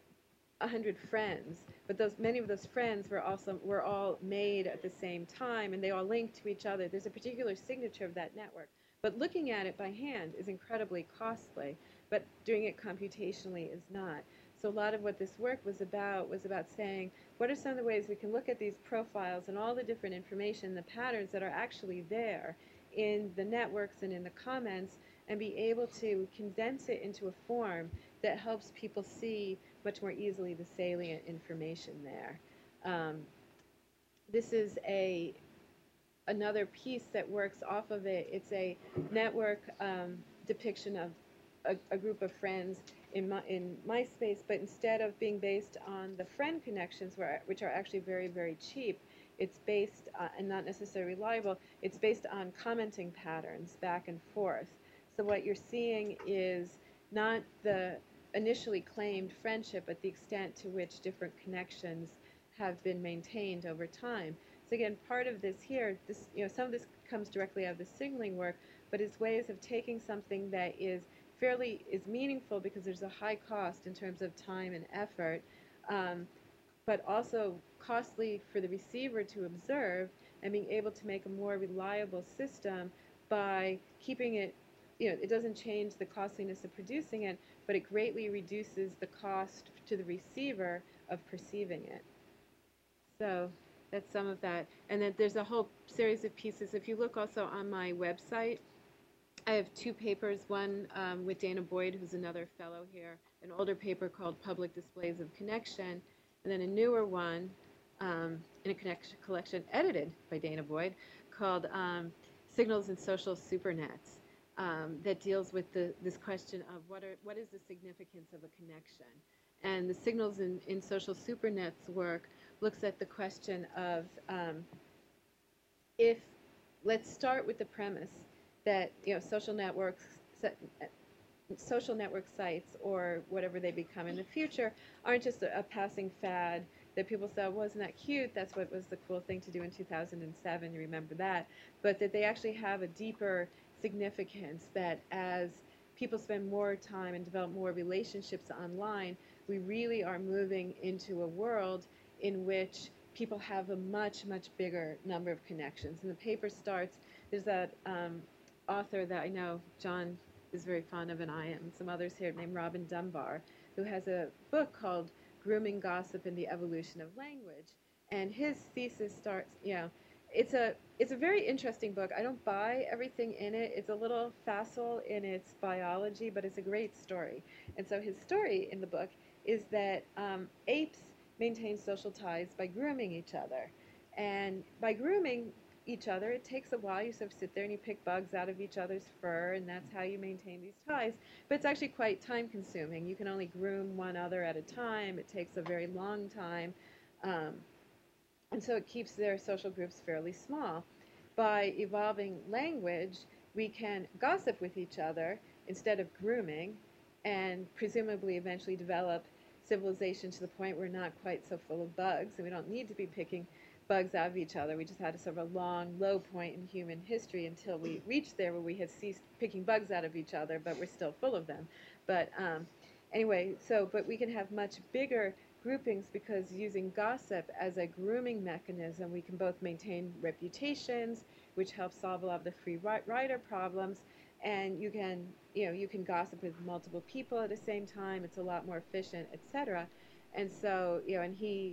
a hundred friends, but those many of those friends were also were all made at the same time, and they all linked to each other. There's a particular signature of that network. But looking at it by hand is incredibly costly, but doing it computationally is not. So a lot of what this work was about was about saying, what are some of the ways we can look at these profiles and all the different information, the patterns that are actually there in the networks and in the comments, and be able to condense it into a form that helps people see much more easily the salient information there. Um, this is a another piece that works off of it. It's a network um, depiction of a, a group of friends in, my, in MySpace, but instead of being based on the friend connections, where, which are actually very, very cheap, it's based, uh, and not necessarily reliable, it's based on commenting patterns back and forth. So what you're seeing is not the initially claimed friendship, but the extent to which different connections have been maintained over time. So again, part of this here, this, you know, some of this comes directly out of the signaling work, but it's ways of taking something that is fairly is meaningful because there's a high cost in terms of time and effort, um, but also costly for the receiver to observe, and being able to make a more reliable system by keeping it, you know, it doesn't change the costliness of producing it, but it greatly reduces the cost to the receiver of perceiving it. So that's some of that. And then there's a whole series of pieces. If you look also on my website, I have two papers, one um, with Dana Boyd, who's another fellow here, an older paper called Public Displays of Connection, and then a newer one um, in a connection, collection edited by Dana Boyd called um, Signals in Social Supernets, um, that deals with the, this question of what, are, what is the significance of a connection. And the Signals in, in Social Supernets work looks at the question of um, if, let's start with the premise that, you know, social networks, social network sites, or whatever they become in the future, aren't just a, a passing fad that people say, well, isn't that cute? That's what was the cool thing to do in two thousand seven, you remember that. But that they actually have a deeper significance, that as people spend more time and develop more relationships online, we really are moving into a world in which people have a much, much bigger number of connections. And the paper starts, there's that um, author that I know John is very fond of, and I am, and some others here, named Robin Dunbar, who has a book called Grooming Gossip and the Evolution of Language. And his thesis starts, you know, it's a, it's a very interesting book. I don't buy everything in it. It's a little facile in its biology, but it's a great story. And so his story in the book is that um, apes maintain social ties by grooming each other. And by grooming each other, it takes a while. You sort of sit there and you pick bugs out of each other's fur, and that's how you maintain these ties. But it's actually quite time-consuming. You can only groom one other at a time. It takes a very long time. Um, and so it keeps their social groups fairly small. By evolving language, we can gossip with each other instead of grooming, and presumably eventually develop civilization to the point where we're not quite so full of bugs, and we don't need to be picking bugs out of each other. We just had a sort of a long low point in human history until we reached there where we had ceased picking bugs out of each other, but we're still full of them. But um, anyway, so, but we can have much bigger groupings because using gossip as a grooming mechanism, we can both maintain reputations, which helps solve a lot of the free rider problems, and you can, you know, you can gossip with multiple people at the same time. It's a lot more efficient, et cetera. And so, you know, and he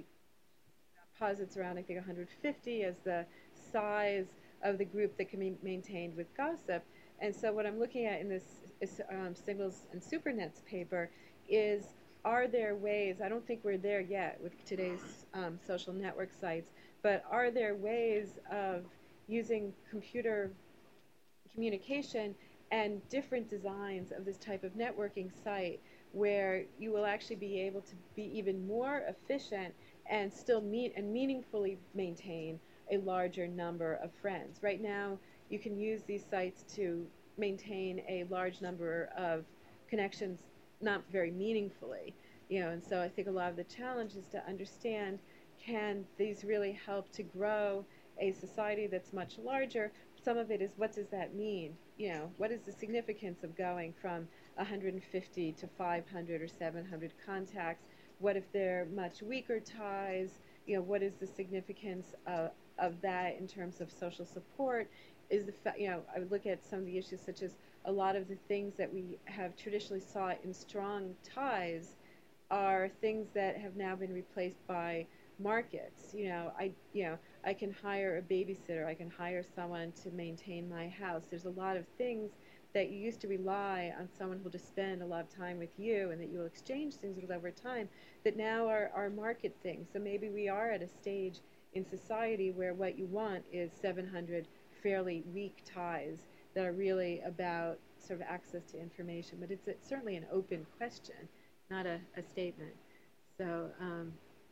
posits around, I think, one hundred fifty as the size of the group that can be maintained with gossip. And so what I'm looking at in this is, um, Signals and Supernets paper is, are there ways, I don't think we're there yet with today's um, social network sites, but are there ways of using computer communication and different designs of this type of networking site where you will actually be able to be even more efficient and still meet and meaningfully maintain a larger number of friends. Right now, you can use these sites to maintain a large number of connections not very meaningfully, you know, and so I think a lot of the challenge is to understand, can these really help to grow a society that's much larger? Some of it is, what does that mean? You know, what is the significance of going from one hundred fifty to five hundred or seven hundred contacts? What if they're much weaker ties? You know, what is the significance of, of that in terms of social support? Is the fa- you know, I would look at some of the issues such as a lot of the things that we have traditionally saw in strong ties are things that have now been replaced by markets. You know, I you know I can hire a babysitter. I can hire someone to maintain my house. There's a lot of things that you used to rely on someone who'll just spend a lot of time with you and that you'll exchange things with over time that now are, are market things. So maybe we are at a stage in society where what you want is seven hundred fairly weak ties that are really about sort of access to information. But it's, it's certainly an open question, not a, a statement. So um,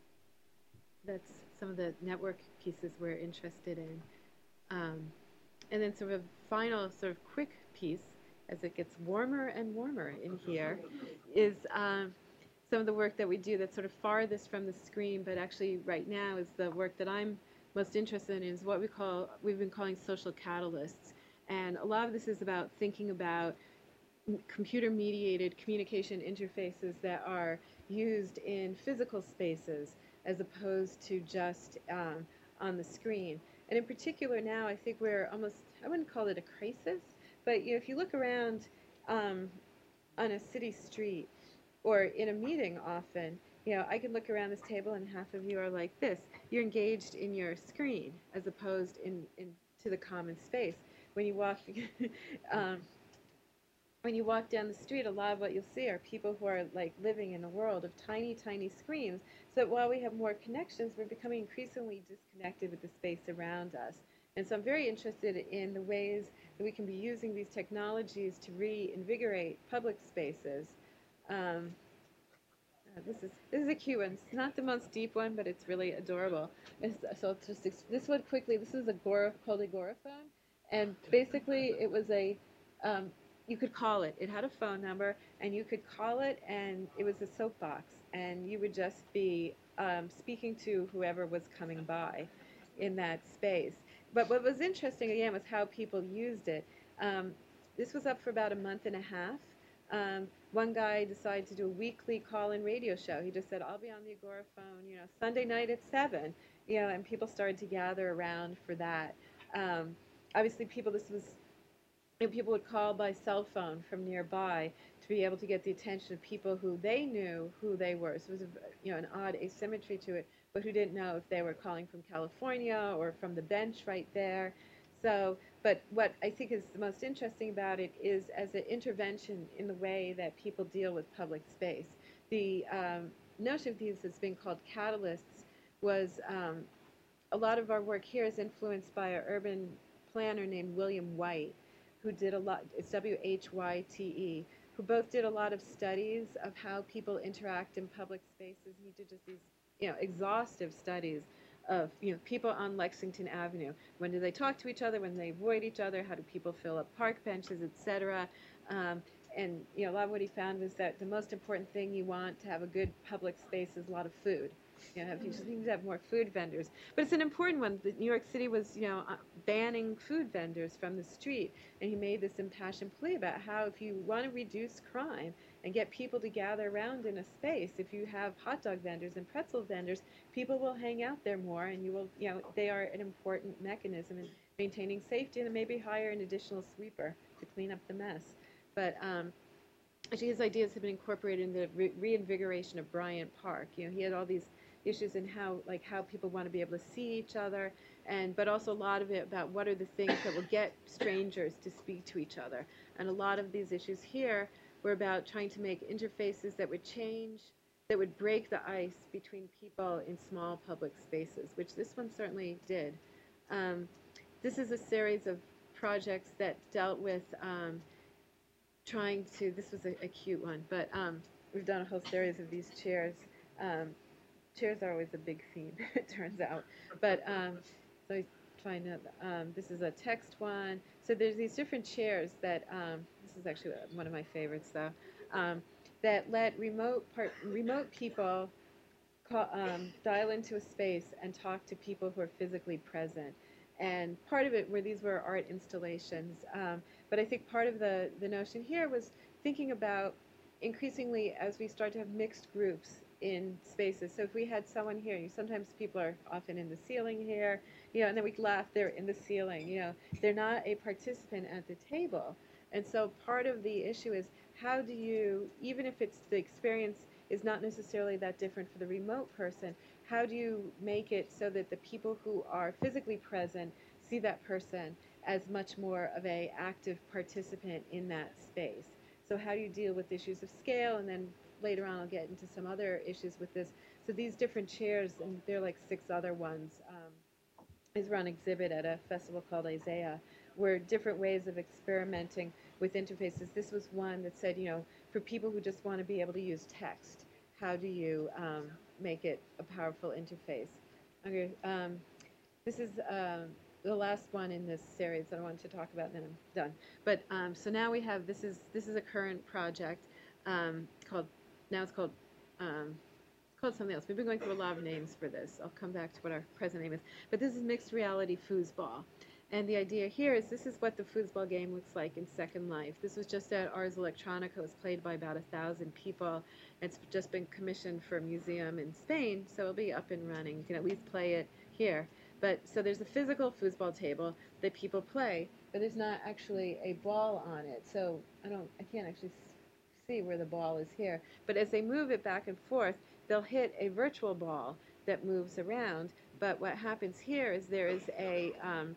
that's some of the network pieces we're interested in. Um, and then sort of final sort of quick piece as it gets warmer and warmer in here is um, some of the work that we do that's sort of farthest from the screen, but actually right now is the work that I'm most interested in is what we call, we've been calling social catalysts. And a lot of this is about thinking about computer-mediated communication interfaces that are used in physical spaces as opposed to just um, on the screen. And in particular now, I think we're almost, I wouldn't call it a crisis, but you know, if you look around um, on a city street or in a meeting often, you know, I can look around this table and half of you are like this. You're engaged in your screen as opposed in, in to the common space. When you walk, um, when you walk down the street, a lot of what you'll see are people who are like living in a world of tiny, tiny screens. So that while we have more connections, we're becoming increasingly disconnected with the space around us. And so I'm very interested in the ways that we can be using these technologies to reinvigorate public spaces. Um, uh, this is this is a cute one. It's not the most deep one, but it's really adorable. It's, so it's just this one quickly. This is a Gora, called Agoraphone, and basically it was a um, you could call it. It had a phone number, and you could call it, and it was a soapbox, and you would just be um, speaking to whoever was coming by in that space. But what was interesting, again, was how people used it. Um, this was up for about a month and a half. Um, one guy decided to do a weekly call-in radio show. He just said, I'll be on the Agoraphone, you know, Sunday night at seven, you know, and people started to gather around for that. Um, obviously, people, this was, you know, people would call by cell phone from nearby to be able to get the attention of people who they knew who they were. So it was, a, you know, an odd asymmetry to it, but who didn't know if they were calling from California or from the bench right there. So, but what I think is the most interesting about it is as an intervention in the way that people deal with public space. The um, notion of these has been called catalysts was um, a lot of our work here is influenced by an urban planner named William White, who did a lot, it's W H Y T E, who both did a lot of studies of how people interact in public spaces. He did just these, you know, exhaustive studies of, you know, people on Lexington Avenue. When do they talk to each other? When do they avoid each other? How do people fill up park benches, et cetera? Um, and, you know, a lot of what he found was that the most important thing you want to have a good public space is a lot of food. You know, you just need to have more food vendors. But it's an important one. The New York City was, you know, uh, banning food vendors from the street. And he made this impassioned plea about how if you want to reduce crime and get people to gather around in a space, if you have hot dog vendors and pretzel vendors, people will hang out there more and you will, you know, they are an important mechanism in maintaining safety and maybe hire an additional sweeper to clean up the mess. But um, actually his ideas have been incorporated in the re- reinvigoration of Bryant Park. You know, he had all these issues in how, like, how people want to be able to see each other, and but also a lot of it about what are the things that will get strangers to speak to each other. And a lot of these issues here were about trying to make interfaces that would change, that would break the ice between people in small public spaces, which this one certainly did. Um, this is a series of projects that dealt with um, trying to, this was a, a cute one, but um, we've done a whole series of these chairs. Um, Chairs are always a big theme, it turns out. But um, so I find out, um, this is a text one. So there's these different chairs that, um, this is actually one of my favorites though, um, that let remote part, remote people call, um, dial into a space and talk to people who are physically present. And part of it were these were art installations. Um, but I think part of the, the notion here was thinking about increasingly as we start to have mixed groups in spaces. So if we had someone here, you, sometimes people are often in the ceiling here, you know, and then we laugh, they're in the ceiling, you know, they're not a participant at the table. And so part of the issue is how do you, even if it's the experience is not necessarily that different for the remote person. How do you make it so that the people who are physically present see that person as much more of a active participant in that space? So how do you deal with issues of scale? And then later on I'll get into some other issues with this. So these different chairs, and there are like six other ones, um, is run exhibit at a festival called Isaiah, were different ways of experimenting with interfaces. This was one that said, you know, for people who just want to be able to use text, how do you um, make it a powerful interface? Okay, um, this is uh, the last one in this series that I wanted to talk about, and then I'm done. But um, so now we have, this is this is a current project um, called, now it's called, um, it's called something else. We've been going through a lot of names for this. I'll come back to what our present name is. But this is Mixed Reality Foosball. And the idea here is this is what the foosball game looks like in Second Life. This was just at Ars Electronica. It was played by about a thousand people. It's just been commissioned for a museum in Spain, so it'll be up and running. You can at least play it here. But so there's a physical foosball table that people play, but there's not actually a ball on it. So I don't, I can't actually see where the ball is here. But as they move it back and forth, they'll hit a virtual ball that moves around. But what happens here is there is a um,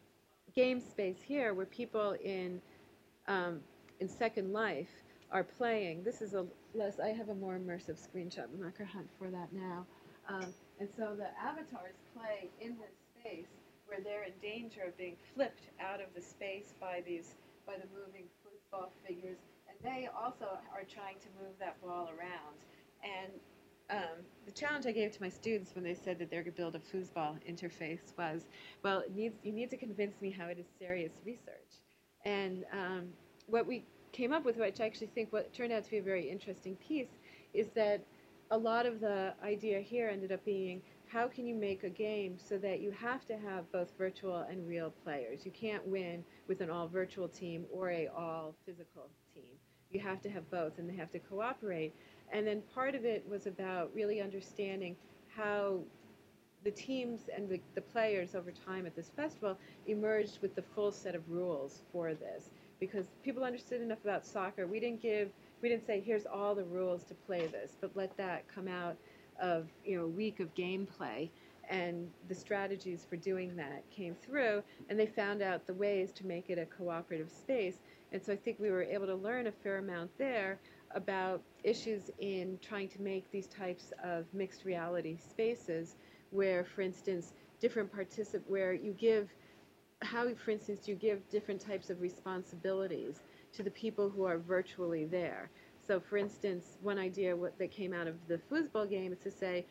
game space here where people in um, in Second Life are playing. This is a less, I have a more immersive screenshot. I'm not going to hunt for that now. Um, and so the avatars play in this space where they're in danger of being flipped out of the space by these, by the moving foosball figures. And they also are trying to move that ball around. And Um, the challenge I gave to my students when they said that they're going to build a foosball interface was, well, it needs, you need to convince me how it is serious research. And um, what we came up with, which I actually think what turned out to be a very interesting piece, is that a lot of the idea here ended up being, how can you make a game so that you have to have both virtual and real players? You can't win with an all-virtual team or a all-physical team. You have to have both, and they have to cooperate. And then part of it was about really understanding how the teams and the, the players over time at this festival emerged with the full set of rules for this. Because people understood enough about soccer. We didn't give, we didn't say, here's all the rules to play this, but let that come out of, you know, a week of gameplay. And the strategies for doing that came through, and they found out the ways to make it a cooperative space. And so I think we were able to learn a fair amount there about issues in trying to make these types of mixed reality spaces where, for instance, different particip where you give, how, for instance, you give different types of responsibilities to the people who are virtually there. So, for instance, one idea what that came out of the foosball game is to say,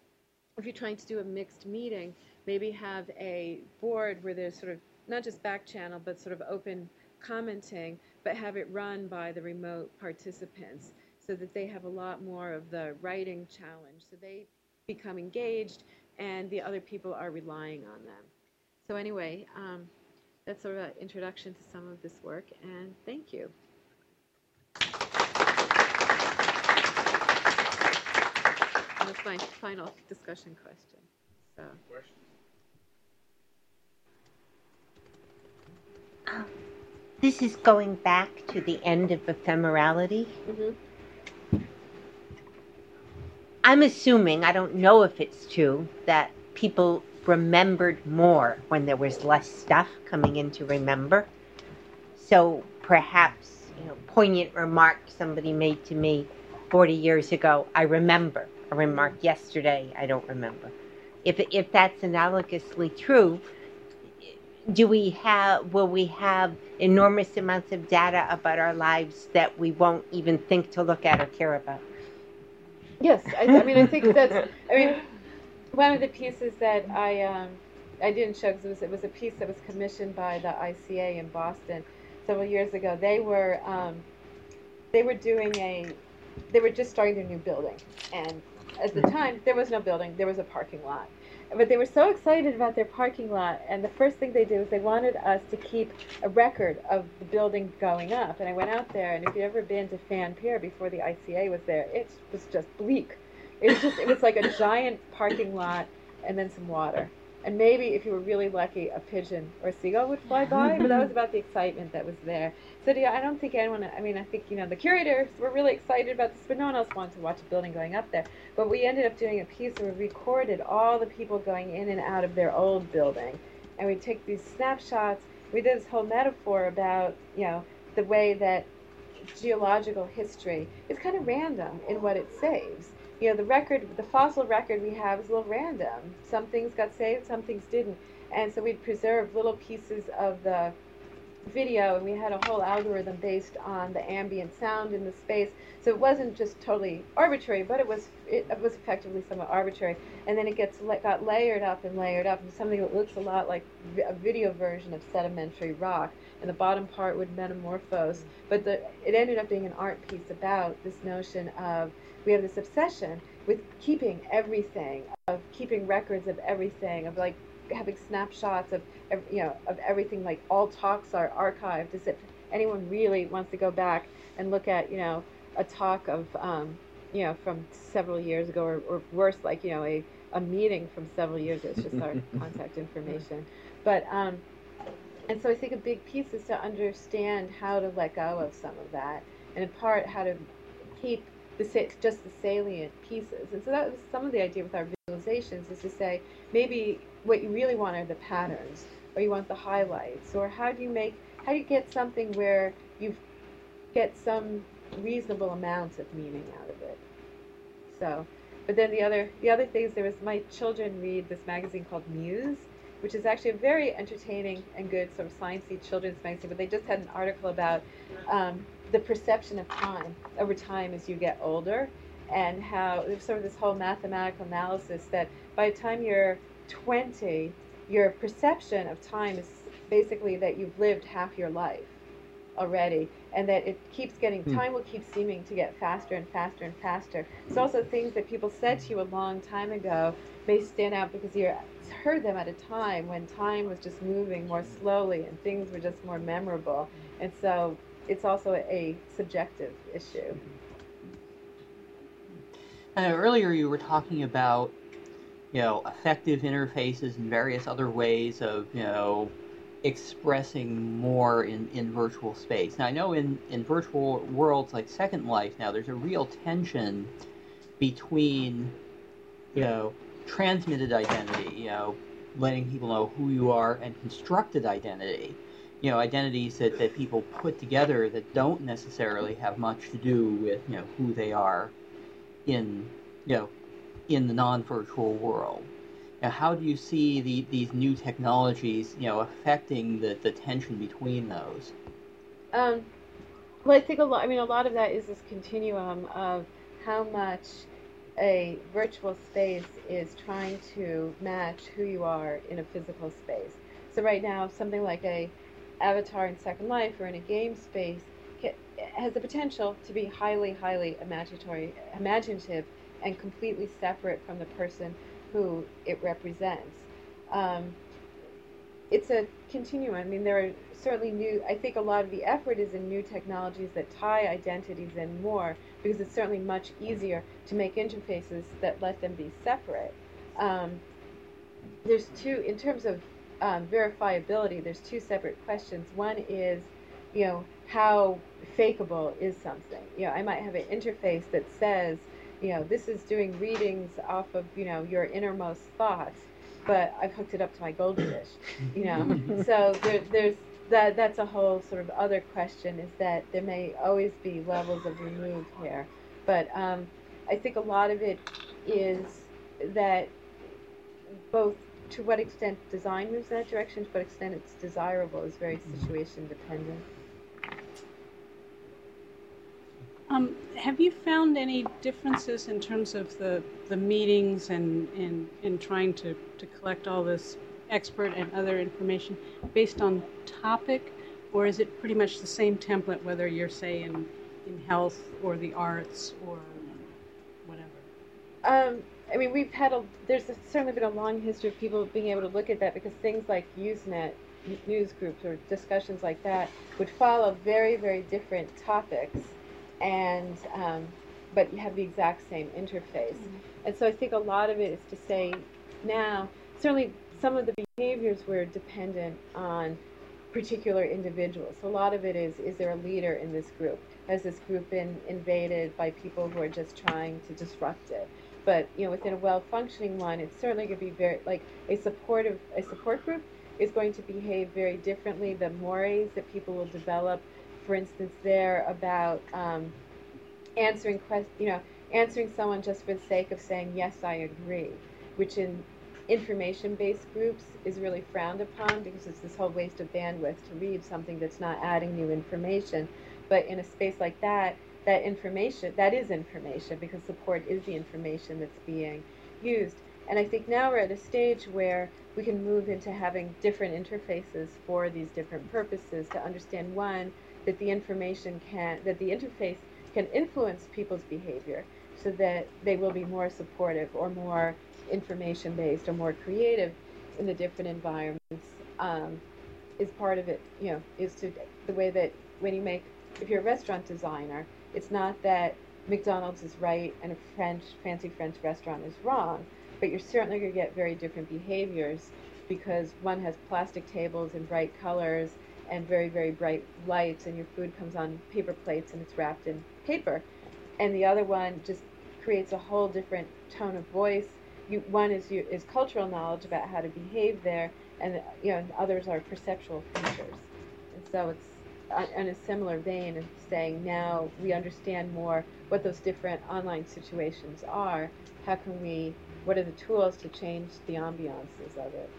if you're trying to do a mixed meeting, maybe have a board where there's sort of not just back channel, but sort of open commenting, but have it run by the remote participants so that they have a lot more of the writing challenge. So they become engaged and the other people are relying on them. So anyway, um, that's sort of an introduction to some of this work, and thank you. And that's my final discussion question. So. Um. This is going back to the end of ephemerality. Mm-hmm. I'm assuming, I don't know if it's true, that people remembered more when there was less stuff coming in to remember. So perhaps, you know, poignant remark somebody made to me forty years ago, I remember. A remark yesterday, I don't remember. If if that's analogously true, do we have, will we have enormous amounts of data about our lives that we won't even think to look at or care about? Yes, I, I mean, I think that's, I mean, one of the pieces that I um, I didn't show because it was, it was a piece that was commissioned by the I C A in Boston several years ago. They were, um, they were doing a, they were just starting their new building. And at the time, there was no building, there was a parking lot. But they were so excited about their parking lot, and the first thing they did was they wanted us to keep a record of the building going up. And I went out there, and if you've ever been to Fan Pier before the I C A was there, it was just bleak. It was just, it was like a giant parking lot and then some water. And maybe if you were really lucky, a pigeon or a seagull would fly by, but that was about the excitement that was there. So yeah, I don't think anyone, I mean, I think, you know, the curators were really excited about this, but no one else wanted to watch a building going up there. But we ended up doing a piece where we recorded all the people going in and out of their old building. And we take these snapshots. We did this whole metaphor about, you know, the way that geological history is kind of random in what it saves. You know, the record, the fossil record we have is a little random. Some things got saved, some things didn't. And so we'd preserve little pieces of the video, and we had a whole algorithm based on the ambient sound in the space. So it wasn't just totally arbitrary, but it was it, it was effectively somewhat arbitrary. And then it gets got layered up and layered up into something that looks a lot like a video version of sedimentary rock. And the bottom part would metamorphose. But the, it ended up being an art piece about this notion of, we have this obsession with keeping everything, of keeping records of everything, of like having snapshots of, you know, of everything. Like all talks are archived, as if anyone really wants to go back and look at, you know, a talk of, um, you know, from several years ago, or, or worse, like, you know, a, a meeting from several years ago. It's just our contact information. But, um, and so I think a big piece is to understand how to let go of some of that, and in part how to keep the just the salient pieces. And so that was some of the idea with our visualizations, is to say maybe what you really want are the patterns, or you want the highlights, or how do you make, how do you get something where you get some reasonable amount of meaning out of it. So, but then the other the other things, there was, my children read this magazine called Muse, which is actually a very entertaining and good sort of sciencey children's magazine. But they just had an article about um, the perception of time over time as you get older, and how there's sort of this whole mathematical analysis that by the time you're twenty, your perception of time is basically that you've lived half your life already, and that it keeps getting, time will keep seeming to get faster and faster and faster. It's also things that people said to you a long time ago may stand out because you heard them at a time when time was just moving more slowly and things were just more memorable. And so it's also a subjective issue. Uh, earlier you were talking about, you know, effective interfaces and various other ways of, you know, expressing more in, in virtual space. Now, I know in, in virtual worlds like Second Life now, there's a real tension between, you know, transmitted identity, you know, letting people know who you are, and constructed identity. You know, identities that, that people put together that don't necessarily have much to do with, you know, who they are in, you know, in the non-virtual world. Now, how do you see the, these new technologies, you know, affecting the, the tension between those? Um, well, I think a lot, I mean, a lot of that is this continuum of how much a virtual space is trying to match who you are in a physical space. So right now, something like a avatar in Second Life or in a game space has the potential to be highly, highly imaginatory, imaginative and completely separate from the person who it represents. Um, it's a continuum. I mean, there are certainly new, I think a lot of the effort is in new technologies that tie identities in more, because it's certainly much easier to make interfaces that let them be separate. Um, there's two, in terms of um, verifiability, there's two separate questions. One is, you know, how fakeable is something? You know, I might have an interface that says, you know, this is doing readings off of, you know, your innermost thoughts, but I've hooked it up to my goldfish, you know. So there, there's that. That's a whole sort of other question, is that there may always be levels of remove here. But um, I think a lot of it is that both to what extent design moves in that direction, to what extent it's desirable, is very situation dependent. Um, have you found any differences in terms of the, the meetings and in, in trying to, to collect all this expert and other information based on topic, or is it pretty much the same template whether you're, say, in, in health or the arts or whatever? Um, I mean, we've had a, there's a, certainly been a long history of people being able to look at that, because things like Usenet news groups or discussions like that would follow very, very different topics, and um, but you have the exact same interface. Mm-hmm. And so I think a lot of it is to say now, certainly some of the behaviors were dependent on particular individuals. So a lot of it is, is there a leader in this group? Has this group been invaded by people who are just trying to disrupt it? But, you know, within a well-functioning one, it's certainly going to be very, like, a supportive, a support group is going to behave very differently. The mores that people will develop, for instance, there about um, answering questions, you know, answering someone just for the sake of saying, yes, I agree, which in information-based groups is really frowned upon because it's this whole waste of bandwidth to read something that's not adding new information. But in a space like that, that information, that is information because support is the information that's being used. And I think now we're at a stage where we can move into having different interfaces for these different purposes to understand, one, that the information can, that the interface can influence people's behavior so that they will be more supportive or more information-based or more creative in the different environments, um, is part of it, you know, is to the way that when you make, if you're a restaurant designer, it's not that McDonald's is right and a French, fancy French restaurant is wrong, but you're certainly going to get very different behaviors because one has plastic tables and bright colors and very, very bright lights, and your food comes on paper plates and it's wrapped in paper. And the other one just creates a whole different tone of voice. You, one is you, is cultural knowledge about how to behave there, and you know, and others are perceptual features. And so it's in a similar vein of saying now we understand more what those different online situations are. How can we? What are the tools to change the ambiances of it?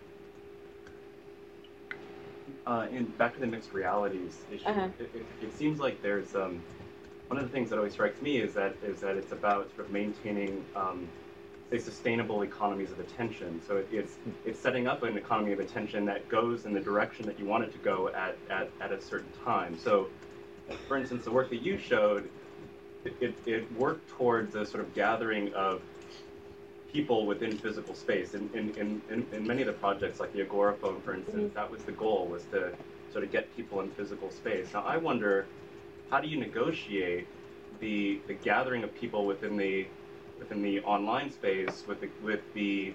Uh, and back to the mixed realities issue, uh-huh. it, it, it seems like there's um, one of the things that always strikes me is that is that it's about sort of maintaining um, say sustainable economies of attention. So it, it's it's setting up an economy of attention that goes in the direction that you want it to go at at, at a certain time. So, for instance, the work that you showed, it, it, it worked towards a sort of gathering of people within physical space. In, in, in, in many of the projects, like the Agoraphone, for instance, mm-hmm. that was the goal, was to sort of get people in physical space. Now, I wonder, how do you negotiate the the gathering of people within the within the online space with the with the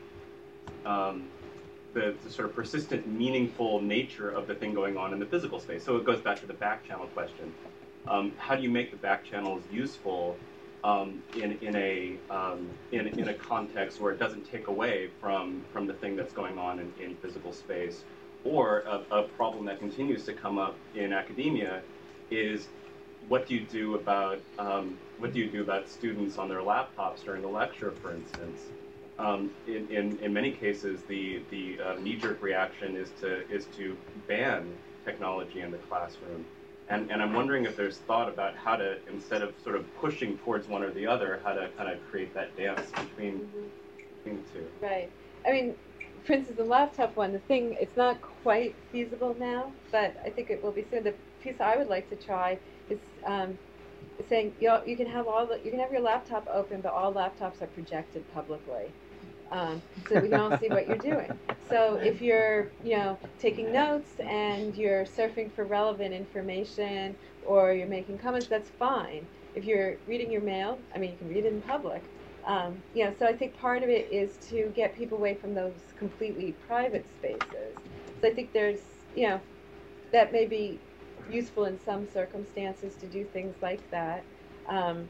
um, the, the sort of persistent, meaningful nature of the thing going on in the physical space? So it goes back to the back channel question. Um, how do you make the back channels useful um, in in a um, in in a context where it doesn't take away from from the thing that's going on in, in physical space? Or a, a problem that continues to come up in academia is, what do you do about um, what do you do about students on their laptops during a lecture, for instance? Um, in, in in many cases, the the uh, knee-jerk reaction is to is to ban technology in the classroom, and and I'm wondering if there's thought about how to, instead of sort of pushing towards one or the other, how to kind of create that dance between mm-hmm. between the two. Right. I mean, for instance, the laptop one, the thing, it's not quite feasible now, but I think it will be soon. The piece I would like to try is um, saying you know, you can have all the, you can have your laptop open, but all laptops are projected publicly, um, so we can all see what you're doing. So if you're, you know, taking notes and you're surfing for relevant information or you're making comments, that's fine. If you're reading your mail, I mean, you can read it in public. Um, you know, so I think part of it is to get people away from those completely private spaces. So I think there's, you know, that may be useful in some circumstances to do things like that. Um,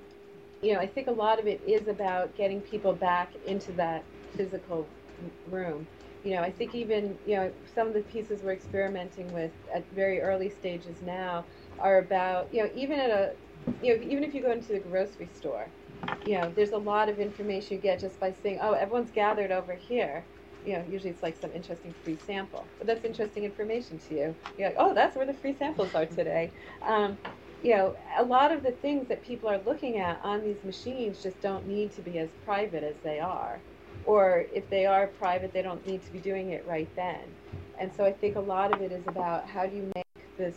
you know, I think a lot of it is about getting people back into that physical room. You know, I think even, you know, some of the pieces we're experimenting with at very early stages now are about, you know, even at a, you know, even if you go into the grocery store, you know, there's a lot of information you get just by saying, oh, everyone's gathered over here. You know, usually it's like some interesting free sample. But that's interesting information to you. You're like, oh, that's where the free samples are today. Um, you know, a lot of the things that people are looking at on these machines just don't need to be as private as they are. Or if they are private, they don't need to be doing it right then. And so I think a lot of it is about how do you make this,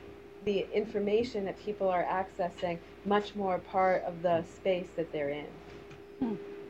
the information that people are accessing much more part of the space that they're in. Hmm.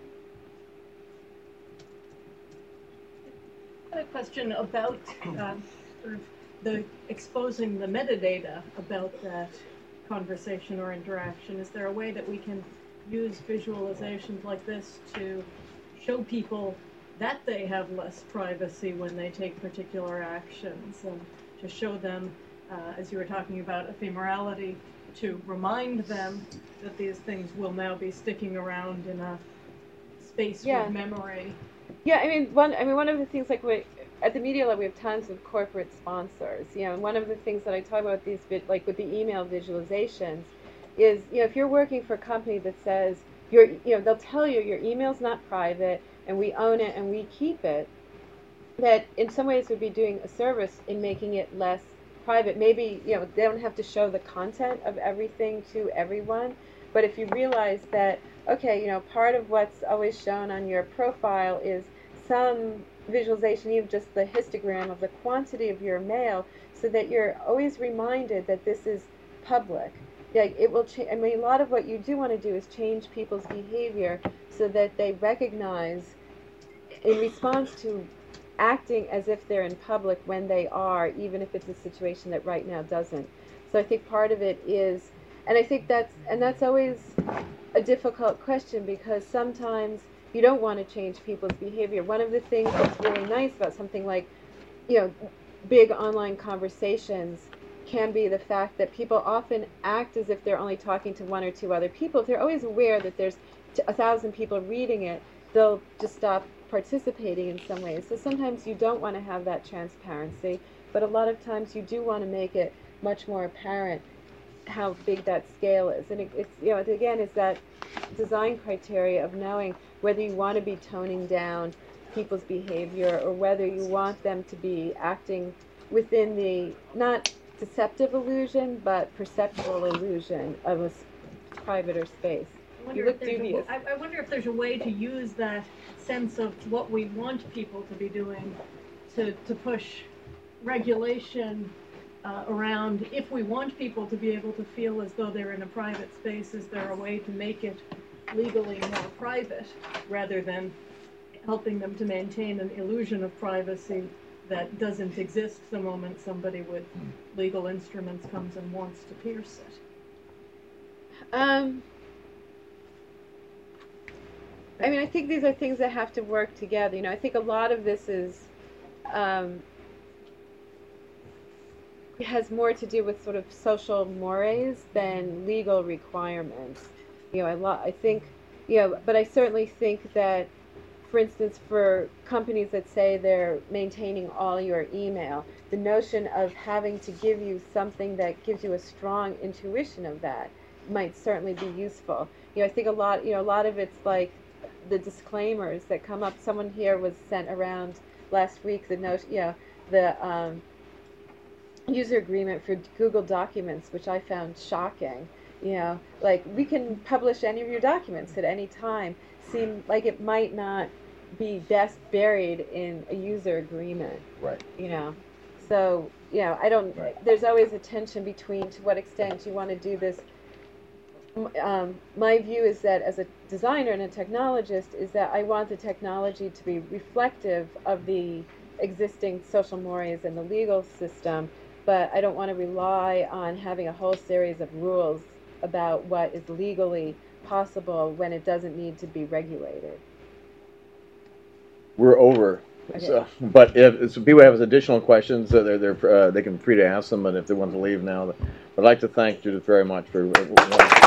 I have a question about uh, sort of the exposing the metadata about that conversation or interaction. Is there a way that we can use visualizations like this to show people that they have less privacy when they take particular actions, and to show them, uh, as you were talking about ephemerality, to remind them that these things will now be sticking around in a space Yeah. with memory. Yeah, I mean, one. I mean, one of the things, like, we, at the Media Lab, we have tons of corporate sponsors. You know, and one of the things that I talk about with these, vid- like with the email visualizations, is, you know, if you're working for a company that says your, you know, they'll tell you your email's not private and we own it and we keep it, that in some ways would be doing a service in making it less private. Maybe, you know, they don't have to show the content of everything to everyone, but if you realize that, okay, you know, part of what's always shown on your profile is some visualization, even just the histogram of the quantity of your mail, so that you're always reminded that this is public. Like, it will change. I mean, a lot of what you do want to do is change people's behavior so that they recognize, in response to acting as if they're in public when they are, even if it's a situation that right now doesn't. So I think part of it is, and I think that's, and that's always a difficult question, because sometimes you don't want to change people's behavior. One of the things that's really nice about something like, you know, big online conversations can be the fact that people often act as if they're only talking to one or two other people. If they're always aware that there's a thousand people reading it, they'll just stop participating in some ways. So sometimes you don't want to have that transparency, but a lot of times you do want to make it much more apparent how big that scale is. And it, it's, you know, again, it's that design criteria of knowing whether you want to be toning down people's behavior or whether you want them to be acting within the, not deceptive illusion, but perceptual illusion of a private or space. You look dubious. A, I, I wonder if there's a way to use that sense of what we want people to be doing to, to push regulation uh, around. If we want people to be able to feel as though they're in a private space, is there a way to make it legally more private rather than helping them to maintain an illusion of privacy that doesn't exist the moment somebody with legal instruments comes and wants to pierce it? Um, I mean, I think these are things that have to work together. You know, I think a lot of this is um, has more to do with sort of social mores than legal requirements. You know, a lot. I think, you know, but I certainly think that, for instance, for companies that say they're maintaining all your email, the notion of having to give you something that gives you a strong intuition of that might certainly be useful. You know, I think a lot, you know, a lot of it's like the disclaimers that come up. Someone here was sent around last week the notion, you know, the um, user agreement for Google Documents, which I found shocking. You know, like, we can publish any of your documents at any time. Seem like it might not be best buried in a user agreement. Right. You know, so, you know, I don't, right. There's always a tension between to what extent you want to do this. Um, my view is that as a designer and a technologist is that I want the technology to be reflective of the existing social mores and the legal system, but I don't want to rely on having a whole series of rules about what is legally possible when it doesn't need to be regulated. We're over. Okay. So, but if so people have additional questions, uh, they're, they're, uh, they can free to ask them, and if they want to leave now. I'd like to thank Judith very much for... Uh,